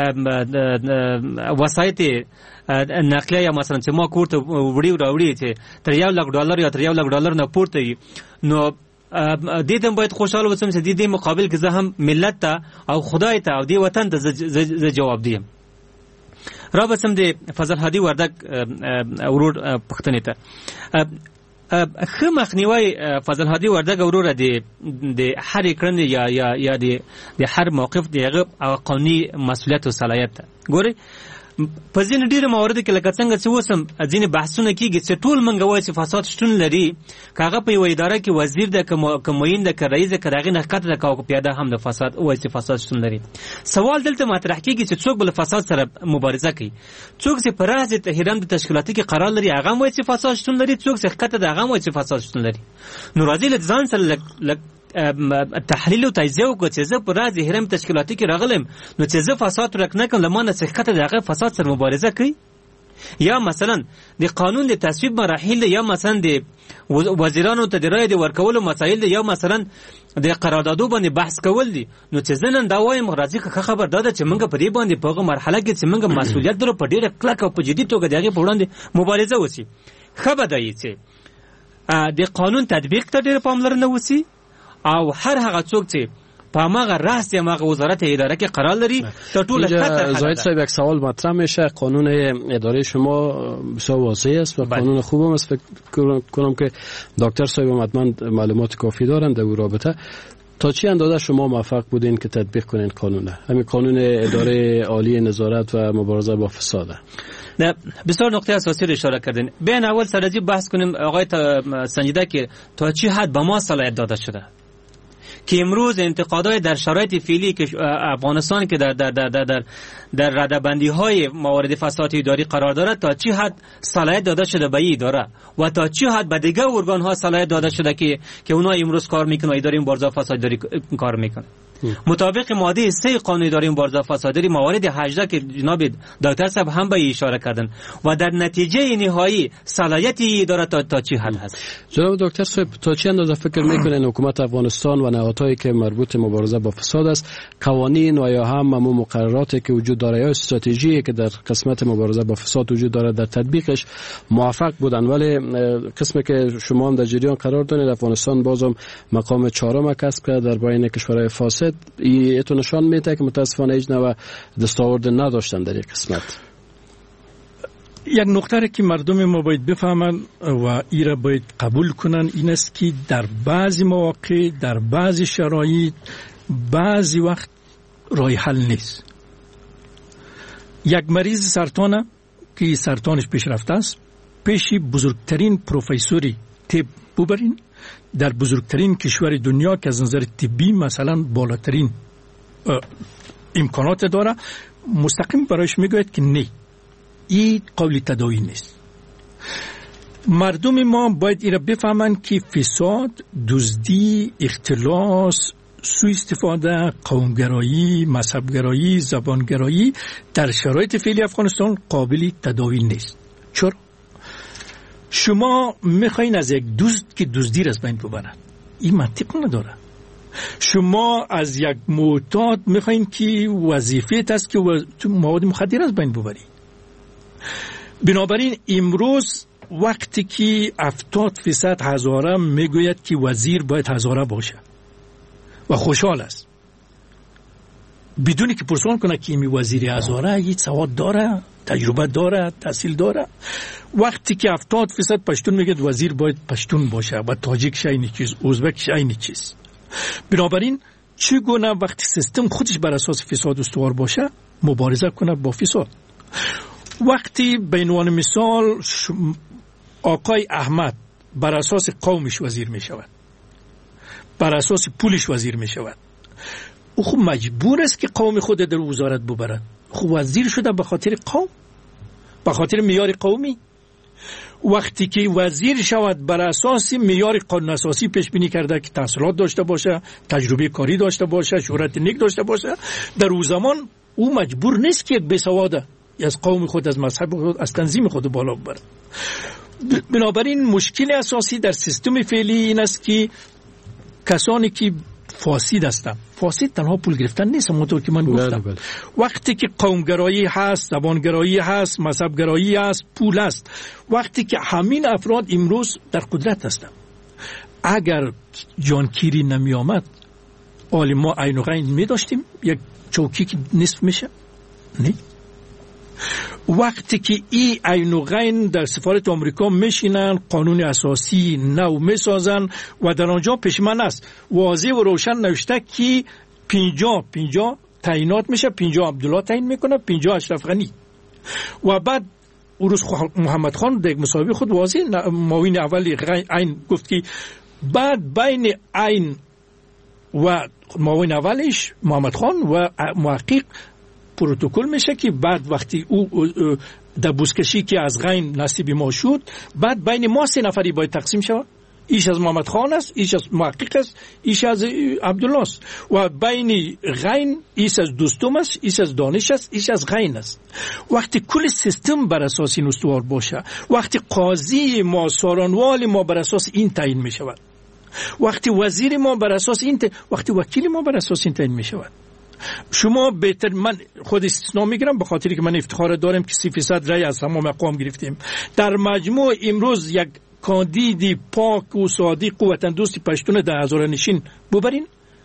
وسایت نقلیه یا مثلا چې ما کور ته وړي راوړي چې تر $1,00,000 یا تر $1,00,000 نه پورته وي، نو دې ته باید خوشاله وسم چې دې مقابل کې زه هم ملت ته او خدای ته او دې وطن ته زه جواب دیم. را بسم د فضل هادي وردک ورور پښتنې ته خو مخنیوي فضل هادي وردک ورور د هر کړنې یا د هر موقف دغه قانوني مسؤلیت او صلاحیت. ګوري په ځینې ډېر موارد کې لکه څنګه چې وسم ځینې بحثونه کیږي چې ټول منګه وایي چې فساد شتون لري، کاغه په یو اداره کې وزیر د کموین د رئیس د کراغي نه خطر د کاو پیاده هم د فساد وایي چې فساد شتون لري. سوال دلته مطرح کیږي چې څوک بل فساد سره مبارزه کوي، څوک چې په راز تهران د تشکیلاتي کې قرار لري هغه وایي چې فساد شتون لري، څوک چې خطر د هغه وایي چې فساد شتون لري. نو راځي له ځان سره تحلیل او تجزیه وکړو چې زه په راز هرم تشکیلاتي کې راغلم نو چې زه فساد ورک نه کوم لمانه صحت دغه فساد سره مبارزه کوي، یا مثلا د قانون د تصویب مراحل، یا مثلا د وزیرانو ته د رای د ورکولو مسایل، یا مثلا د قراردادو باندې بحث کول دي. نو چې زه نن دا وایم راځي که خبر داده چې موږ په دې باندې په هغه مرحله کې چې موږ مسؤلیت درو په ډیره کلک او په جدي توګه دغه په وړاندې مبارزه وسی. خبر دی چې د قانون تطبیق ته ډیره پاملرنه وسی او هر هغه څوک چې په هغه راست یا هغه وزارت اداره کې قرار لري ته ټول خطر. زاهد صاحب یک سوال مطرح میشه، قانون اداره شما بسیار واضح است و قانون خوب است، فکر کنم که دکتر صاحب حتما معلومات کافی دارند در رابطه. تا چی اندازه شما موفق بودین که تطبیق کنین قانونه؟ همین قانون اداره عالی نظارت و مبارزه با فساد. نه بسیار نقطه اساسی رو اشاره کردین. بین اول سرجی بحث کنیم آقای سنجیده که تا چی حد به ما صلاحیت داده شده که امروز انتقادهای در شرایط فعلی که افغانستان که در ردبندی های موارد فساد اداری قرار دارد تا چی حد صلاحیت داده شده به این اداره و تا چی حد به دیگر ارگان ها صلاحیت داده شده که اونا امروز کار میکنه اداره مبارزه فساد اداری کار میکنه. مطابق ماده 3 قانون اداره مبارزه فساد اداری موارد 18 که جناب دکتر صاحب هم به اشاره کردن و در نتیجه نهایی صلاحیت اداره تا چی حد هست. جناب دکتر صاحب تا چه اندازه فکر میکنن حکومت افغانستان و نهادهایی که مربوط مبارزه با فساد است قوانین و یا هم مقرراتی که وجود داره یا استراتژی که در قسمت مبارزه با فساد وجود داره در تطبیقش موفق بودن، ولی قسمی که شما هم در جریان قرار دارید افغانستان بازم مقام 4 کسب کرد در بین کشورهای فاسد، این تو نشان میده که متاسفانه هیچ نوع دستاورد نداشتن در یک قسمت. یک نکته که مردم ما باید بفهمن و ایره باید قبول کنن این است که در بعضی مواقع در بعضی شرایط بعضی وقت راه حل نیست. یک مریض سرطانه که سرطانش پیشرفته است پیشی بزرگترین پروفسوری طب ببرین در بزرگترین کشور دنیا که از نظر طبی مثلا بالاترین امکانات داره، مستقیم برایش میگوید که نه این قابل تداوی نیست. مردم ما باید ایره بفهمن که فساد، دزدی، اختلاس، سوء استفاده، قومگرایی، مذهبگرایی، زبانگرایی در شرایط فعلی افغانستان قابل تداوی نیست. چرا؟ شما میخواین از یک دزد که دزدی را از بین ببرن، این منطق نداره. شما از یک معتاد میخواین که وظیفه است که مواد مخدر از بین ببری. بنابراین امروز وقتی که 70% هزاره میگوید که وزیر باید هزاره باشه و خوشحال است بدونی که پرسان کنه که این وزیر هزاره هیچ سواد داره، تجربه داره، تحصیل داره. وقتی که 70% پشتون میگه وزیر باید پشتون باشه و تاجیک شاینی چیز، ازبک شاینی چیز. بنابراین چگونه وقتی سیستم خودش بر اساس فساد استوار باشه مبارزه کنه با فساد. وقتی به عنوان مثال آقای احمد بر اساس قومش وزیر می شود، بر اساس پولش وزیر می شود، او خب مجبور است که قوم خود در وزارت ببرد. خب وزیر شده به خاطر قوم، به خاطر معیار قومی. وقتی که وزیر شود بر اساس معیار قانون اساسی پیش بینی کرده که تحصیلات داشته باشه، تجربه کاری داشته باشه، شهرت نیک داشته باشه، در اون زمان او مجبور نیست که یک بیسواده از قوم خود، از مذهب خود، از تنظیم خود بالا ببرد. بنابراین مشکل اساسی در سیستم فعلی این است که کسانی که فاسد هستند، فاسد تنها پول گرفتن نیست، همونطور که من گفتم. وقتی که قومگرایی هست، زبانگرایی هست، مذهبگرایی هست، پول هست، وقتی که همین افراد امروز در قدرت هستند. اگر جان کیری نمی آمد آلی ما عین و غین می داشتیم یک چوکی که نصف میشه؟ نه. وقتی که ای عین و غین در سفارت آمریکا میشینن قانون اساسی نو میسازن و در آنجا پشمن است واضح و روشن نوشته که 50 تعیینات میشه، 50 عبدالله تعیین میکنه، 50 اشرف غنی. و بعد روز محمد خان در مصاحبه خود واضح معاون اول عین گفت که بعد بین عین و معاون اولش محمد خان و محقق پروتکل میشه که بعد وقتی او در بوزکشی که از غین نصیب ما شد، بعد بین ما 3 نفری باید تقسیم شود. ایش از محمد خان است، ایش از محقق است، ایش از عبدالله است و بین غین ایش از دوستم است، ایش از دانش است، ایش از غین است. وقتی کل سیستم بر اساس این استوار باشه، وقتی قاضی ما سارانوال ما بر اساس این تعیین می شود، وقتی وزیر ما بر اساس این وقتی وکیل ما بر اساس این تعیین می شود. شما بهتر، من خود استثنا میگیرم به خاطری که من افتخار دارم که 30% رای از تمام اقوام گرفتیم. در مجموع امروز یک کاندید پاک و صادق و وطن دوست پشتون در هزاره نشین ببرین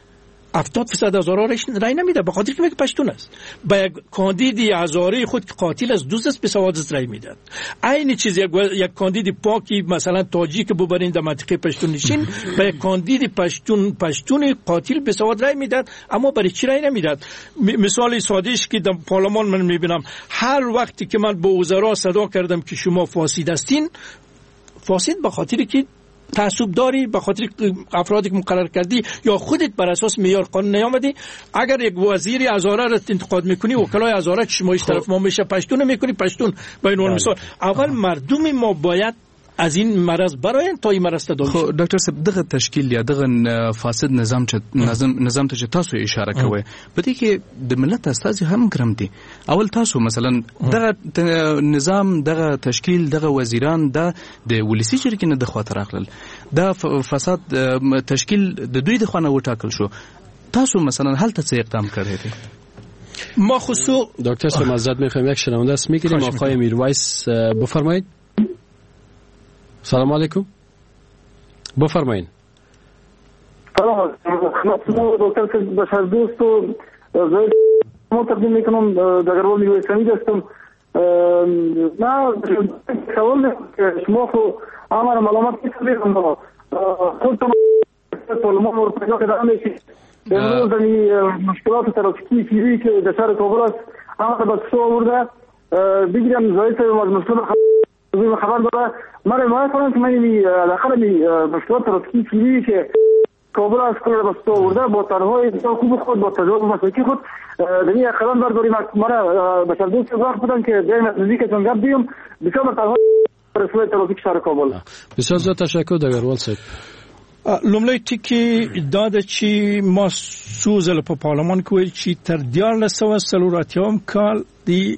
70% از رای نمیده به خاطر که پشتون است. با یک کاندید هزاره خود که قاتل از دوست است به سواد است رای میداد. این چیز یک کاندید پاکی مثلا تاجیک ببرین در منطقه پشتون نشین با یک کاندید پشتون قاتل به سواد رای میداد، اما برای چی رای نمیداد؟ مثال سادهش که در پارلمان من میبینم هر وقتی که من به وزرا صدا کردم که شما فاسد هستین، فاسد به خاطری که تعصب داری، به خاطر افرادی که مقرر کردی یا خودت بر اساس معیار قانون نیامدی. اگر یک وزیر هزاره را انتقاد میکنی، وکلای هزاره که شما ایش طرف ما میشه پشتون میکنی، پشتون بین اون مثال اول مردم ما باید از این مرض براین تا این مرض تداوی شي. ډاکټر صاحب دغه تشکیل یا دغه فاسد نظام ته تاسو اشاره کوي، په دې کې د ملت استازي هم ګرم دي. اول تاسو مثلا دغه نظام، دغه تشکیل، دغه وزیران د ولسی جرګې نه د خواته راغلل، دا فساد تشکیل د دوی د خونه وټاکل شو. تاسو مثلا هل څه اقدام کړی دی؟ ما خصوص دکتر صاحب معذرت میخوایم یک شنونده است میگیریم. آقای میرویس بفرمایید. سلام علیکم، بفرمایید. سلام دکتر صاحب، بشر دوست و ما تقدیم میکنم. دگربال میرویس حمید هستم. من سوال شما خو امر ملامت میکنم خودتون پارلمان رو پیدا کرده میشید. امروز مشکلات ترافیکی فیزی که در شهر کابل است امر به سو آورده بگیرم زایت از مشکل خبر داره. من رمایت کنم که من داخل مشکلات ترافیکی فیزی که کابل است کل به سو آورده با طرحهای خوب خود، با تجارب مسلکی خود در این قدم برداریم. من بشر دوست وقت بودم که بیایم از نزدیکتون گپ دیم بسیار طرحهای رسول ترافیک شهر کابل. بسیار زیاد تشکر دگربال صاحب. لومړی ټکی دا د چې ما سوزل په پارلمان کې ویل چې تر 1940 کال دی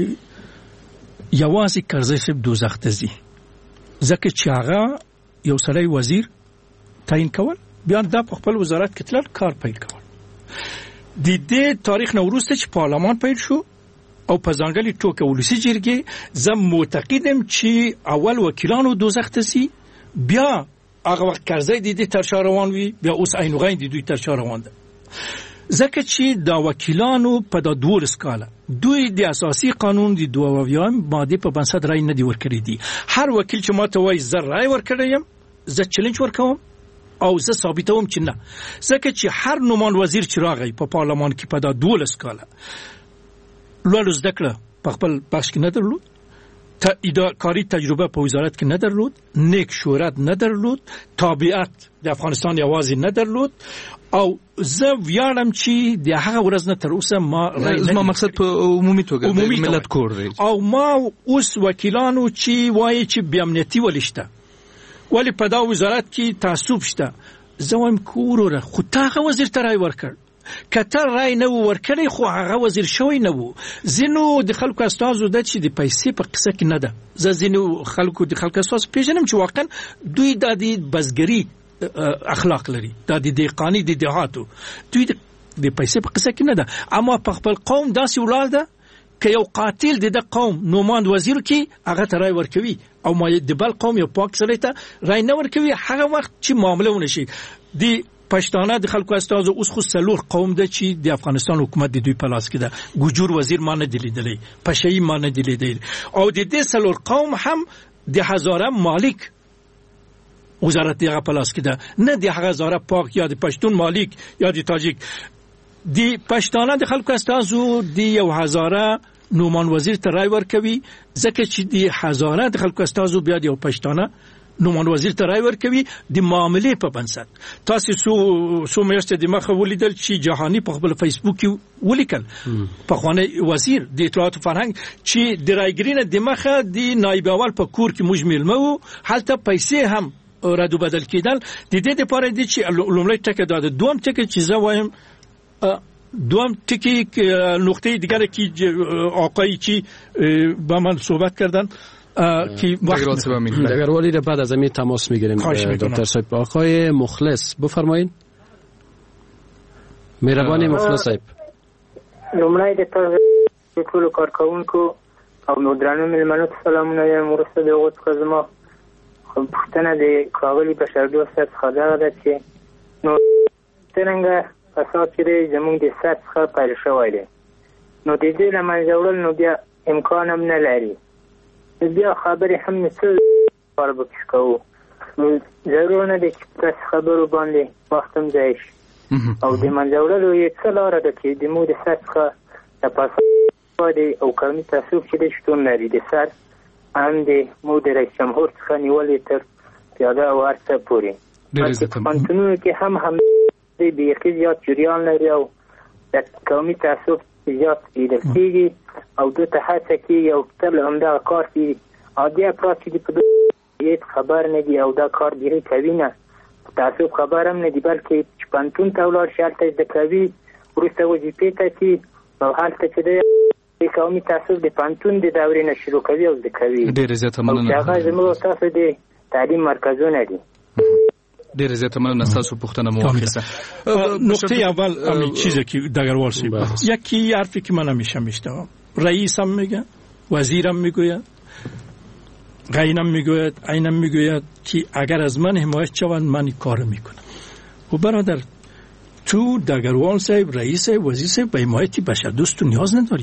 یوازې کرزی صاحب دوزخ ته ځي، ځکه چې هغه یو سړی وزیر تعیین کول، بیا د خپل وزارت کې تلل کار پیل کول. د دې تاریخ نه وروسته چې پارلمان پیل شو او په ځانګړي ټوکه ولسی جرګې، زه معتقدم چې اول وکیلانو دوزخ ته ځي، بیا هغه وخت کرزی د دې ترشا روان وي، بیا اوس عینوغین د دوی ترشا روان ده. ځکه چې دا وکیلانو په دا 12 کاله دوی د اساسي قانون د 22 ماده په بنسټ رای نه دی ورکړی دي. هر وکیل چې ماته وایي زه رای ورکړی یم، زه چیلنج ورکوم او زه ثابتوم چې نه. ځکه چې هر نومان وزیر چې راغی په پارلمان کې په دا 12 کاله لوړ زده کړه په خپل بخش کې نه درلود، کاری تجربه په وزارت کې نه درلود، نیک شهرت نه درلود، تابعیت د افغانستان یوازې نه درلود. او زه ویاړم چې د هغه ورځ نه تر اوسه ما زما مقصد په عمومي توګه د ملت کور دی. او ما اوس وکیلانو چې وایي چې بې امنیتي ولې شته، ولې په دا وزارت کې تعصب شته، زه وایم کوروره خو تا هغه وزیر ته رای ورکړ، کته رای نه ورکړی خو هغه وزیر شوی نه وو. ځینو د خلکو استازو د چې د پیسې په قصه کې نه ده. زه ځینو خلکو د خلکو استاز پیژنم چې واقعا دوی د بزګری اخلاق لري، د دهقاني د دهاتو، دوی د پیسې په قصه کې نه ده. اما په خپل قوم داسې ولاړ ده که یو قاتل د قوم نوماند وزیر کې هغه ته رای ورکوي او ما د بل قوم یو پاک سره ته رای نه ورکوي، هغه وخت چې معامله ونشي. د پښتانه د خلکو استازو اوس خو سلور قوم ده چې د افغانستان حکومت د دوی په لاس کې ده. ګوجور وزیر ما نه دی لیدلی، پشه‌ای ما نه دی لیدلی، او د دې سلور قوم هم د هزاره مالک وزارت دیگه پلاس که ده، نه دی هغه هزاره پاک یا د پشتون مالک یا د تاجیک. دی پښتانه د خلکو استازو دی یو هزاره نومان وزیر ته رای ورکوي ځکه چې د هزاره د خلکو استازو بیا د پښتانه نومان وزیر ته رای ورکوي د معاملې په بنسټ. تاسو سو میاشتې د مخه ولیدل چې جهانی په خپل فیسبوک کې ولیکل په خوانی وزیر د اطلاعات او فرهنګ چې د رایګرینه د مخه د نایب اول په کور کې مجمل مو حالت پیسې هم رادو بدل کېدل. د دې لپاره دي چې لومړی ټکي دا د دوم ټکي چې زه وایم دوم ټکی نقطه دیگر که آقایی که با من صحبت کردن که دگروالی را بعد از همین تماس میگیریم. دکتر صاحب آقای مخلص بفرمایید. مهربانی مخلص صاحب. لومړی د ټولو کارکوونکو او نو درانه مېلمنو ته سلامونه یم. وروسته د هغو څخه زما پوښتنه د ښاغلي بشردوست صاحب څخه دغه ده چې نو څرنګه فساد چې دی زموږ د سر څخه پیل شوی دی، نو د دې له منځه وړل نو بیا امکان هم نه لري. بیا خبرې هم نه څه کار پکې کوو، نو ضرور نه دی چې په داسې خبرو باندې وخت هم ضایع شي. او د منځه وړلو یې څه لاره ده چې زموږ د سر څخه د فساد او قومي تعصب چې دی شتون لري. د سر هم د موږ د رئیس جمهور څخه نیولې تر پیاده او هر څه پورې بلکې په پوهنتونونو کې هم د بیخي زیات جریان لري او د قومي تعصب زیات لیدل کېږي او دوی ته هڅه کېږي او تل همدغه کار کوي. عادي افراد چې په دې خبر نه دي او دا کار ډېری کوي نه، تعصب خبر هم نه دي، بلکې چې پوهنتون ته ولاړ شي هلته زده کوي، وروسته وظیفې ته ځي او هلته چې د قومي تعصب د پوهنتون د دورې نه شروع کوي او زده کوي. ډېره زیاته مننه. او هغه زموږ تاسو د تعلیم مرکزونه دي. ډېره زیاته مننه. تاسو پوښتنه مو واخیسته. نقطه اول همین چیزی که دگروال صاحب یکی حرفی که من همیشه میشنوم، رئیس هم میگه، وزیرم میگوید، غینم میگوید، عینم میگوید که اگر از من حمایت شوند من این کارو میکنم. و برادر تو دگروال صاحب، رئیس وزیر صاحب به حمایت بشردوست نیاز نداری.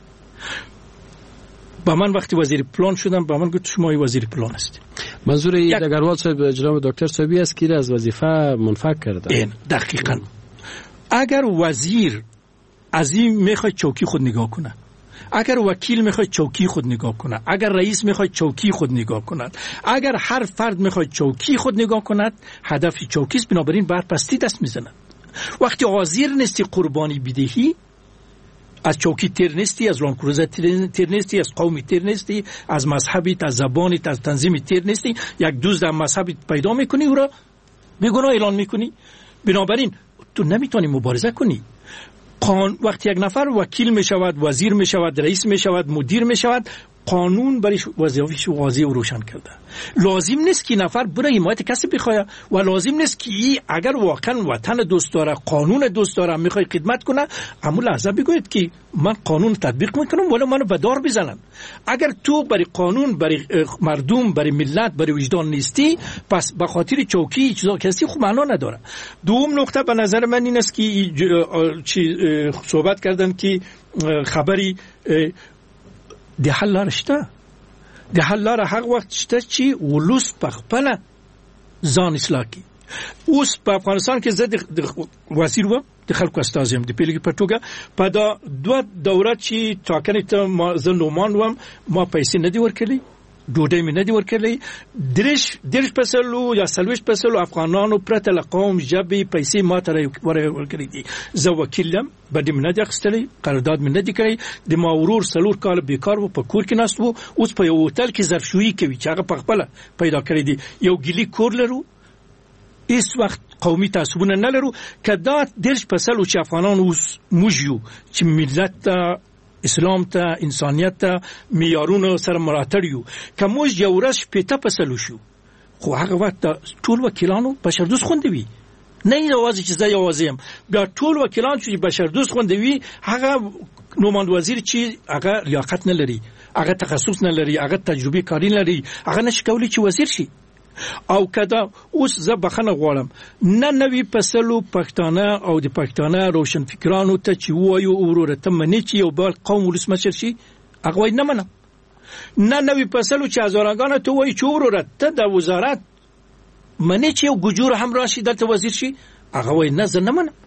با من وقتی وزیر پلان شدم با من گفت شما وزیر پلان هستید. منظور دگروال صاحب جناب دکتر صاحبی است که از وظیفه منفک کرده. دقیقاً. اگر وزیر از این میخواد چوکی خود نگاه کنه، اگر وکیل میخواد چوکی خود نگاه کنه، اگر رئیس میخواد چوکی خود نگاه کند، اگر هر فرد میخواد چوکی خود نگاه کند، هدف چوکی است، بنابراین بر پستی دست میزنه. وقتی حاضر نیستی قربانی بدهی، از چوکی تیر نیستی، از لانکروزه تیر نیستی، از قومی تیر نیستی، از مذهبیت، از زبانیت، از تنظیمی تیر نیستی، یک دوست در مذهبیت پیدا میکنی او را بیگناه اعلان میکنی. بنابراین تو نمیتونی مبارزه کنی. وقتی یک نفر وکیل میشود، وزیر میشود، رئیس میشود، مدیر میشود، قانون برایش وظیفه‌اش واضح و روشن کرده. لازم نیست که نفر برای حمایت کسی بخواد و لازم نیست که اگر واقعا وطن دوست داره، قانون دوست داره، میخواد خدمت کنه، اما لحظه بگوید که من قانون تطبیق میکنم ولی منو به دار بزنن. اگر تو برای قانون، برای مردم، برای ملت، برای وجدان نیستی، پس به خاطر چوکی چیزا کسی خوب معنا نداره. دوم نقطه به نظر من این است که صحبت کردن که خبری د حل لار شته. د حل لار هغه وخت شته چې ولوس په خپل ځان اصلاح کړي. اوس په افغانستان کې زه د وزیر وم، د خلکو استازی یم د پیلګي په توګه. په دا دوه دوره چې ټاکنې ته زه نومان وم، ما پیسې نه دي ورکړلې، ډوډۍ مې نه دي ورکړلې. دېرش پسلو یا 40 پسلو افغانانو پرته له قوم ژبې پیسې ما ته ورکړې دي. زه وکیل یم، بدې مې نه دي اخیستلې، قرارداد مې نه دي کړی. د ما ورور 4 کال بیکار و، په کور کې ناست و، اوس په یو هوټل کې ظرفشویي کوي چې هغه په خپله پیدا کړی دي. یو ګیلي کور لرو، هیڅ وخت قومي تعصبونه نه لرو. که دا 10 پسلو چې افغانان اوس موږ یو چې ملت ته، اسلام ته، انسانیت ته معیارونو سره ملاتړ یو، که موږ یو ورځ 50 پسلو شو، خو هغه وخت ټول وکیلانو بشردوست خوندې وي، نه یوازې چې زه یوازې یم، بیا ټول وکیلان چې بشردوست خوندې وي، هغه نوماند وزیر چې هغه لیاقت نه لري، هغه تخصص نه لري، هغه تجربه کاری نه لري، هغه نشي کولی چې وزیر شي. او کدا اوس زه بخنه غواړم نه نوی پسلو پښتانه او د پښتانه روشن فکرانو ته چې وایو وروره ته منی چې یو بل قوم ولسمشر شي، هغه وای نه منم. نه نوی پسلو چې هزارګانو ته وای چې وروره ته د وزارت منی چې یو ګجور هم راشي دلته وزیر شي، هغه وای نه زه نه منم.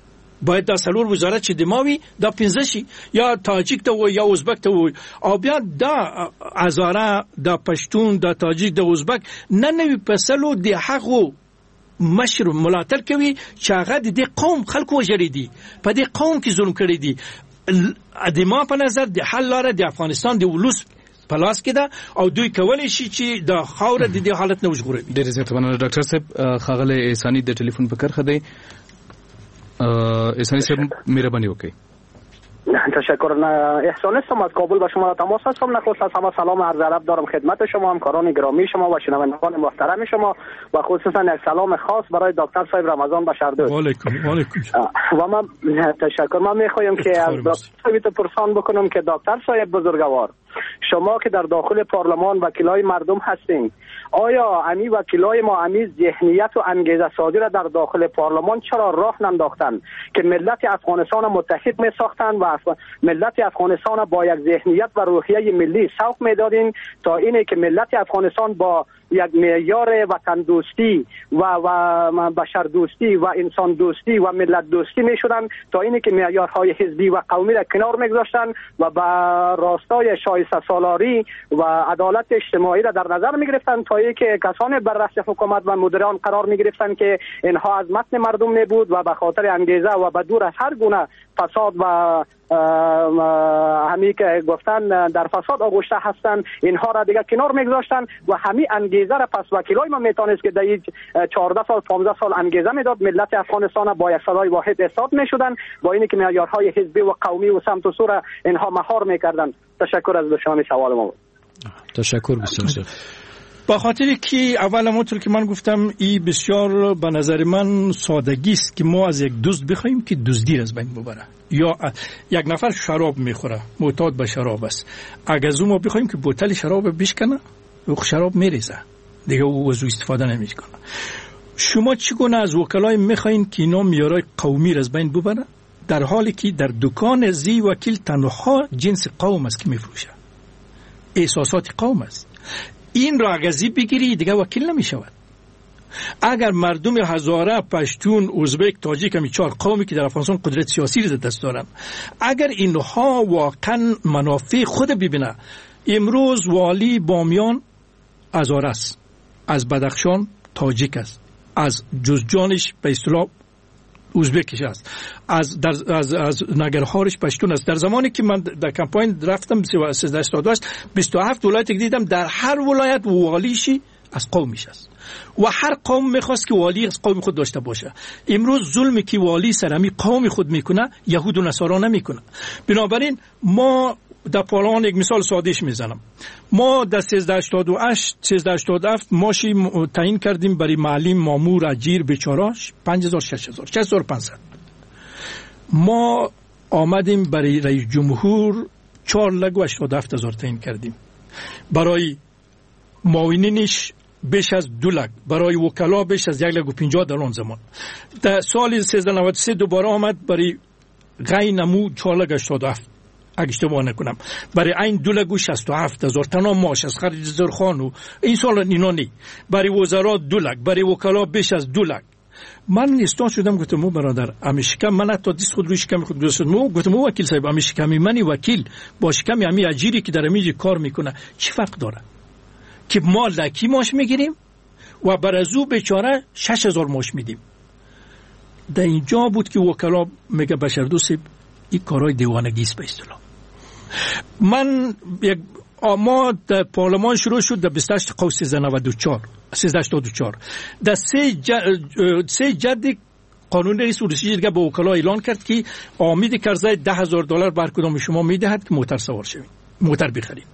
باید دا سلور وزارت چې دماوی دا 15 شي یا تاجیک ته و یا ازبک ته و او بیا دا هزاره دا پښتون دا تاجیک دا ازبک نه نوی پسلو د حقو مشر ملاتړ کوي چې هغه د قوم خلکو وجری دي په دې قوم کې ظلم کړی دي د ما په نظر د حل لاره د افغانستان د ولوس په لاس کې ده او دوی کولی شي چې د خاور د دې حالت نه وژغوري. ډېر زیات مننه ډاکټر صاحب. خاغله احساني د ټلیفون په کرخه دی. احساني صاحب مهرباني وکړئ. تشکر. احسان هستم از کابل با شما تماس هستم. نخست از همه سلام عرض ادب دارم خدمت شما، همکاران گرامی شما و شنوندگان محترم شما و خصوصا یک سلام خاص برای دکتر صاحب رمضان بشردوست. وعلیکم. و من تشکر. من میخوایم که از دکتر صاحب پرسان بکنم که دکتر صاحب بزرگوار، شما که در داخل پارلمان وکیلای مردم هستین، آیا امی وکیلای ما امی ذهنیت و انگیزه سازی را در داخل پارلمان چرا راه ننداختن که ملت افغانستان متحد می ساختن و ملت افغانستان با یک ذهنیت و روحیه ملی سوق میدادین تا اینه که ملت افغانستان با یک معیار وطن دوستی و بشر دوستی و انسان دوستی و ملت دوستی میشدن تا اینه که معیارهای حزبی و قومی را کنار میگذاشتن و با راستای شایسته سالاری و عدالت اجتماعی را در نظر میگرفتن تا اینکه کسان بر رأس حکومت و مدیران قرار میگرفتن که اینها از متن مردم میبود و به خاطر انگیزه و به دور از هر گونه فساد و همی که گفتن در فساد آغشته هستن اینها را دیگه کنار میگذاشتن و همین انگیزه را پس وکیلای ما میتونست که در 14 سال 15 سال انگیزه میداد ملت افغانستان با یک صدای واحد احساس میشدن با اینکه معیارهای حزبی و قومی و سمت و سو را اینها مهار میکردن. تشکر از شما. سوال ما بود. تشکر بسیار. با خاطر که اول همونطور که من گفتم این بسیار به نظر من سادگی است که ما از یک دزد بخوایم که دزدی از بین ببره، یا یک نفر شراب میخوره معتاد به شراب است، اگر از ما بخوایم که بوتل شراب بشکنه او شراب میریزه دیگه او از استفاده نمیکنه. شما چگونه از وکلای میخواین که اینا معیارهای قومی از بین ببره در حالی که در دکان زی وکیل تنها جنس قوم است که میفروشه، احساسات قوم است. این را اگزی بگیری دیگه وکیل نمی شود. اگر مردم هزاره، پشتون، ازبک، تاجیک همی 4 قومی که در افغانستان قدرت سیاسی را دست دارن، اگر اینها واقعا منافع خود ببینه، امروز والی بامیان هزاره است، از بدخشان تاجیک است، از جزجانش به اصطلاح ازبکش است، از نگرهارش پشتون است. در زمانی که من در کمپاین رفتم 27 ولایت دیدم در هر ولایت والیشی از قومش است و هر قوم میخواست که والی از قوم خود داشته باشه. امروز ظلمی که والی سرمی قوم خود میکنه یهود و نصارا نمیکنه. بنابراین ما در پارلمان یک مثال سادهش میزنم. ما در 1387 ماشی تعیین کردیم برای معلم، مامور، اجیر، بیچاراش 5000 6000 6500. ما آمدیم برای رئیس جمهور 4,87,000 تعیین کردیم، برای معاونینش بیش از 2 لک، برای وکلا بیش از 1,50,000 در آن زمان. در سال 1393 دوباره آمد برای غی نمو 4,87,000 اگه اشتباه نکنم، برای این 2,67,000 تنها معاش از خرج زرخان و این سال اینا نی، برای وزرا 2 لک، برای وکلا بیش از 2 لک. من استاد شدم گفتم مو برادر امیشکم، من حتی دیس خود روی شکم خود گذاشتم، مو گفتم مو وکیل صاحب امیشکمی منی وکیل با شکمی امی اجیری که در امیج کار میکنه چی فرق داره که ما لکی ماش میگیریم و بر از او بیچاره 6,000 ماش میدیم. در اینجا بود که وکلا میگه بشردوست این کارهای دیوانگی است به اصطلاح. من ما در پارلمان شروع شد در 28 قوس 1394 در 3 جد قانون رئیس اروسی دیگه به وکلا اعلان کرد که آمید کرزای $10,000 بر کدام شما میدهد که موتر سوار شوید، موتر بخرید.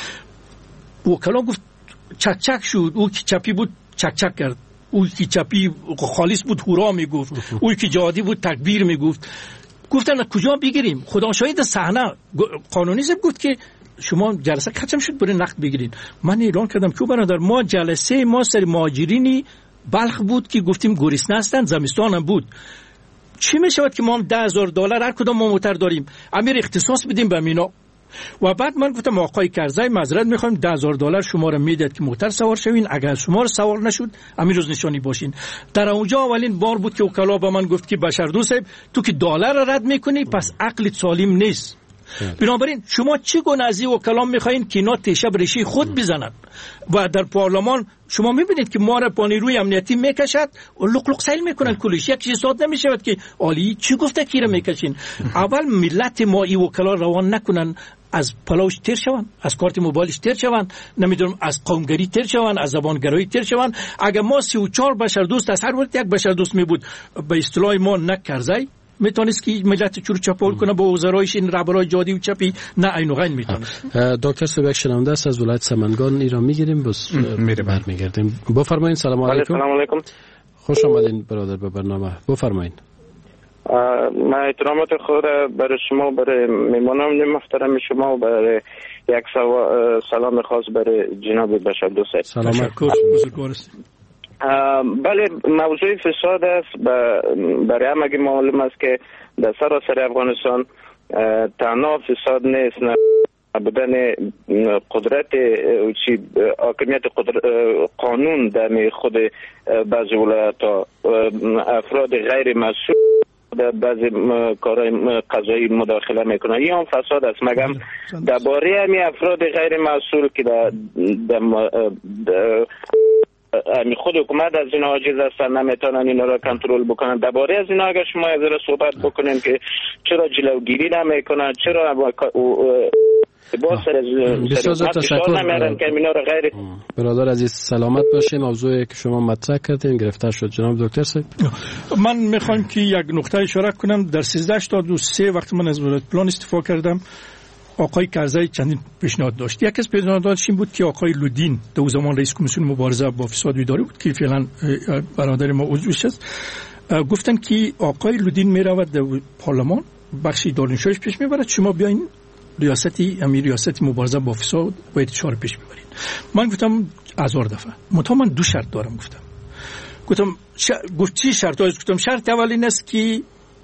وکلا گفت چک چک شد، او که چپی بود چک چک کرد، او که چپی خالص بود هورا میگفت، او که جهادی بود تکبیر میگفت. گفتن کجا بگیریم؟ خدا شاهد صحنه قانونی زب گفت که شما جلسه ختم شد برای نقد بگیرین. من اعلان کردم که برادر ما جلسه ما سر مهاجرینی بلخ بود که گفتیم گرسنه هستند، زمستان هم بود. چی می شود که ما $10,000 هر کدام ما موتر داریم، امیر اختصاص بدیم به مینا و بعد من گفتم آقای کرزی معذرت میخوایم $10,000 شما را میدید که موتر سوار شوین، اگر شما را سوار نشد همین روز نشانی باشین. در اونجا اولین بار بود که وکلا به من گفت که بشردوست صاحب تو که دلار را رد میکنی پس عقلت سالم نیست. بنابراین شما چگونه از این وکلا میخواین که اینا تیشه ریشه خود بزنند و در پارلمان شما میبینید که ما را با نیروی امنیتی میکشد و لق سیل میکنن کلش. یک چیز ساعت نمیشود که عالی چی گفته کی را میکشین. اول ملت ما این وکلا روان نکنن از پلاوش تیر شوند، از کارت موبایلش تیر شوند، نمیدونم از قومگری تیر شوند، از زبانگرایی تیر شوند. اگر ما 34 بشردوست از هر ولایت یک بشردوست می بود به اصطلاح ما نکرزای میتونست که ملت چورو چپاول کنه با وزرایش این رهبرای جادی و چپی نه عین و غین میتونست. دکتر سوبک شنونده است از ولایت سمنگان ایران میگیریم بس برمیگردیم. بفرمایید. سلام علیکم. سلام علیکم. خوش آمدین برادر به برنامه. بفرمایید. من احترامات خود برای شما، برای میمانان محترم شما و برای یک سلام خاص برای جناب بشردوست. سلام. بله، موضوع فساد است. برای همه معلوم است که در سراسر افغانستان تنها فساد نیست، نه بودن قدرت چی حاکمیت قانون در خود بعضی ولایت‌ها، افراد غیر مسئول در بعضی کارهای قضایی مداخله میکنن. این هم فساد است. مگم درباره همین افراد غیر مسئول که در خود حکومت از اینا عاجز هستن، نمیتونن اینا را کنترل بکنن. درباره از اینا اگر شما از را صحبت بکنین که چرا جلوگیری نمیکنن، چرا بسیار تشکر برادر عزیز. سلامت باشین. موضوعی که شما مطرح کردین گرفتار شد جناب دکتر صاحب. من میخوام که یک نکته اشاره کنم. در 1383 وقتی من از ولایت پلان استفاده کردم آقای کرزی چندین پیشنهاد داشت. یکی از پیشنهاداتش این بود که آقای لودین در زمان رئیس کمیسیون مبارزه با فساد و اداری بود که فعلا برادر ما عضوش است، گفتن که آقای لودین میرود در پارلمان بخشی دارنشویش پیش میبرد، شما بیاین ریاست مبارزه با فساد باید چهار پیش ببرین. من گفتم 1000 دفعه من 2 شرط دارم. گفتم چی شرط هست؟ گفتم شرط اول این است که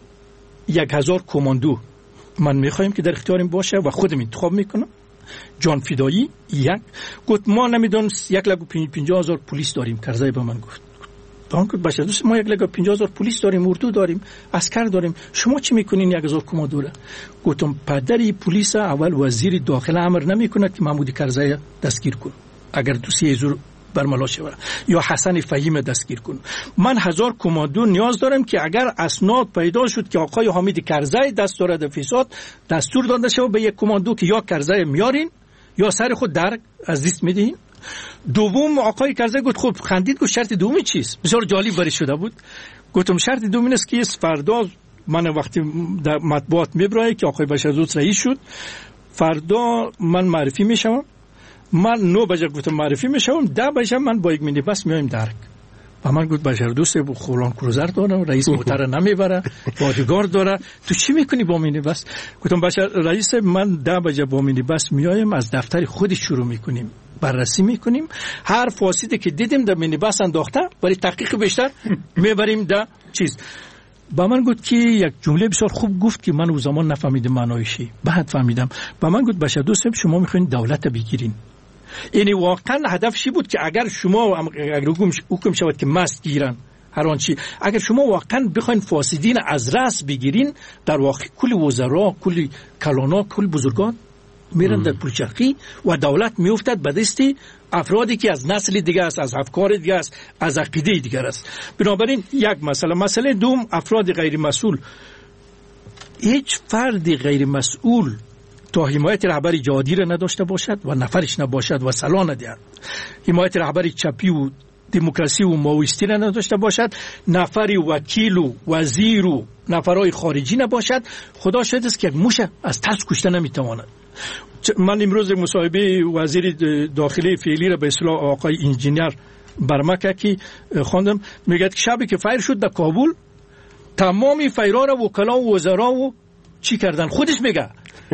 1000 کماندو من میخوایم که در اختیارم باشه و خودم انتخاب میکنم، جان فدایی. گفت ما نمیدونم 1,50,000 پلیس داریم. کرزی به من گفت باشه دوست ما 1,50,000 پلیس داریم، اردو داریم، عسکر داریم، شما چی میکنین 1000 کماندو را؟ گفتم پدری پلیس اول وزیر داخله امر نمیکنه که محمود کرزی دستگیر کن اگر دوسیه زور برملا شود یا حسن فهیم دستگیر کن. من 1000 کماندو نیاز دارم که اگر اسناد پیدا شد که آقای حامد کرزی دست دارد فساد، دستور داده شود به یک کماندو که یا کرزی میارین یا سر خود در از دست میدین. دوم آقای کرزی گفت خب خندید، گفت شرط دومی چیست؟ بسیار جالب برای شده بود. گفتم شرط دومی است که فردا من وقتی در مطبوعات میبرای که آقای بشردوست رئیس شد، فردا من معرفی میشم. من 9 بجه گفتم معرفی میشم، 10 بجه من با یک مینی بس میایم درک. و من گفت بشردوست خولان کروزر داره، رئیس موتر نمیبره، بادیگارد داره، تو چی میکنی با مینی بس؟ گفتم رئیس من 10 بجه با مینی بس میایم، از دفتر خودش شروع میکنیم، بررسی میکنیم، هر فاسدی که دیدیم در مینی بس انداخته برای تحقیق بیشتر میبریم در چیز. با من گفت که یک جمله بسیار خوب گفت که من اون زمان نفهمیدم معنایشی، بعد فهمیدم. با من گفت بشردوست شما میخواین دولت بگیرین. یعنی واقعا هدفش بود که اگر شما حکم شود که مست گیرن هر آنچی، اگر شما واقعا بخواین فاسدین از رأس بگیرین، در واقع کل وزرا، کل کلانا، کل بزرگان میرن در پلچرخی و دولت میافتد به دست افرادی که از نسل دیگه است، از افکار دیگه است، از عقیده دیگه است. بنابراین یک مسئله دوم، افراد غیر مسئول. هیچ فرد غیر مسئول تا حمایت رهبر جهادی را نداشته باشد و نفرش نباشد و سلا ندهد، حمایت رهبر چپی و دموکراسی و ماویستی را نداشته باشد، نفری وکیل و وزیر و نفرای خارجی نباشد، خدا شاهد است که یک موش از ترس کشته نمیتواند. من امروز مصاحبه وزیر داخلی فعلی را به اصطلاح آقای انجینیر برمکه که خواندم، میگه که شبی که فایر شد در کابل تمامی فایرها را وکلا و وزرا و چی کردن؟ خودش میگه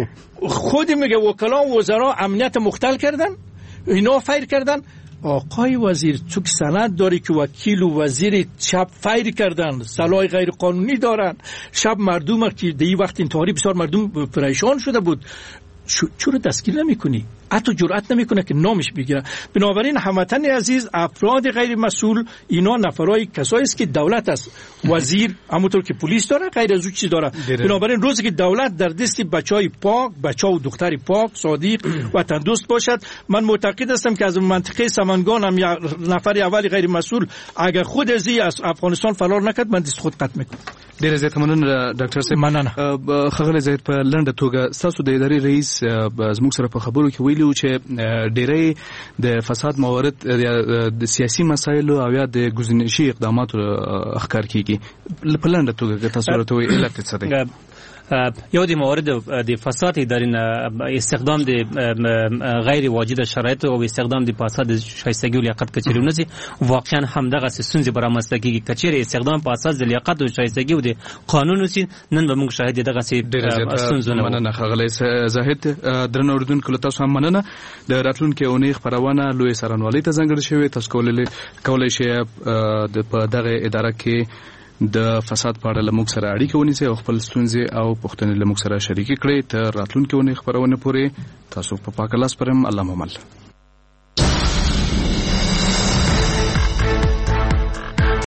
وکلا و وزرا امنیت مختل کردن، اینا فایر کردن. آقای وزیر تو که سند داری که وکیل و وزیر شب فایر کردن، سلاح غیر قانونی دارن، شب مردم که در این وقت انتحاری بسیار مردم پریشان شده بود، چرا دستگیر نمیکنی؟ حتی جرأت نمیکنه که نامش بگیره. بنابراین هموطن عزیز، افراد غیر مسئول اینا نفرای کسایی است که دولت است، وزیر همونطور که پلیس داره، غیر از اون چیز داره. بنابراین روزی که دولت در دست بچهای پاک، بچه و دختر پاک، صادق و تندرست باشد، من معتقد هستم که از منطقه سمنگان هم نفر اول غیر مسئول اگر خود از افغانستان فرار نکرد، من دست خود قطع میکنم. ډیره زیاته مننه ډاکټر صاحب. مننه. خغل زید په لنډه توګه تاسو د ادارې رئیس زموږ سره په خبرو کې ویلو چې ډیره د فساد موارد د سیاسي مسایلو او یا د ګزینشي اقداماتو اخکار کیږي. په لنډه توګه تاسو راته ویل علت څه دی؟ یو د موارد د فساد ادارې استخدام د غیر واجد شرایط او استخدام د فساد شایستگی او لیاقت کچېرونه سي واقعا هم دغه سنځي برامسته کیږي. کچېره استخدام په اساس د لیاقت او شایستگی او د قانون سي نن به موږ شاهد دغه سي سنځونه. مننه خغلی زاهد. درنه اوریدونکو له تاسو هم مننه. د راتلونکي اونۍ خبرونه لوی سرانوالۍ ته ځانګړې شوې. تاسو کولای شئ په دغه اداره کې د فساد په اړه له موږ سره اړیکه ونیسئ او خپل ستونزې او پوښتنې له موږ سره شریکې کړئ. تر راتلونکي اونۍ خبرونه پورې تاسو په پاک لاس پرم. الله مو مل.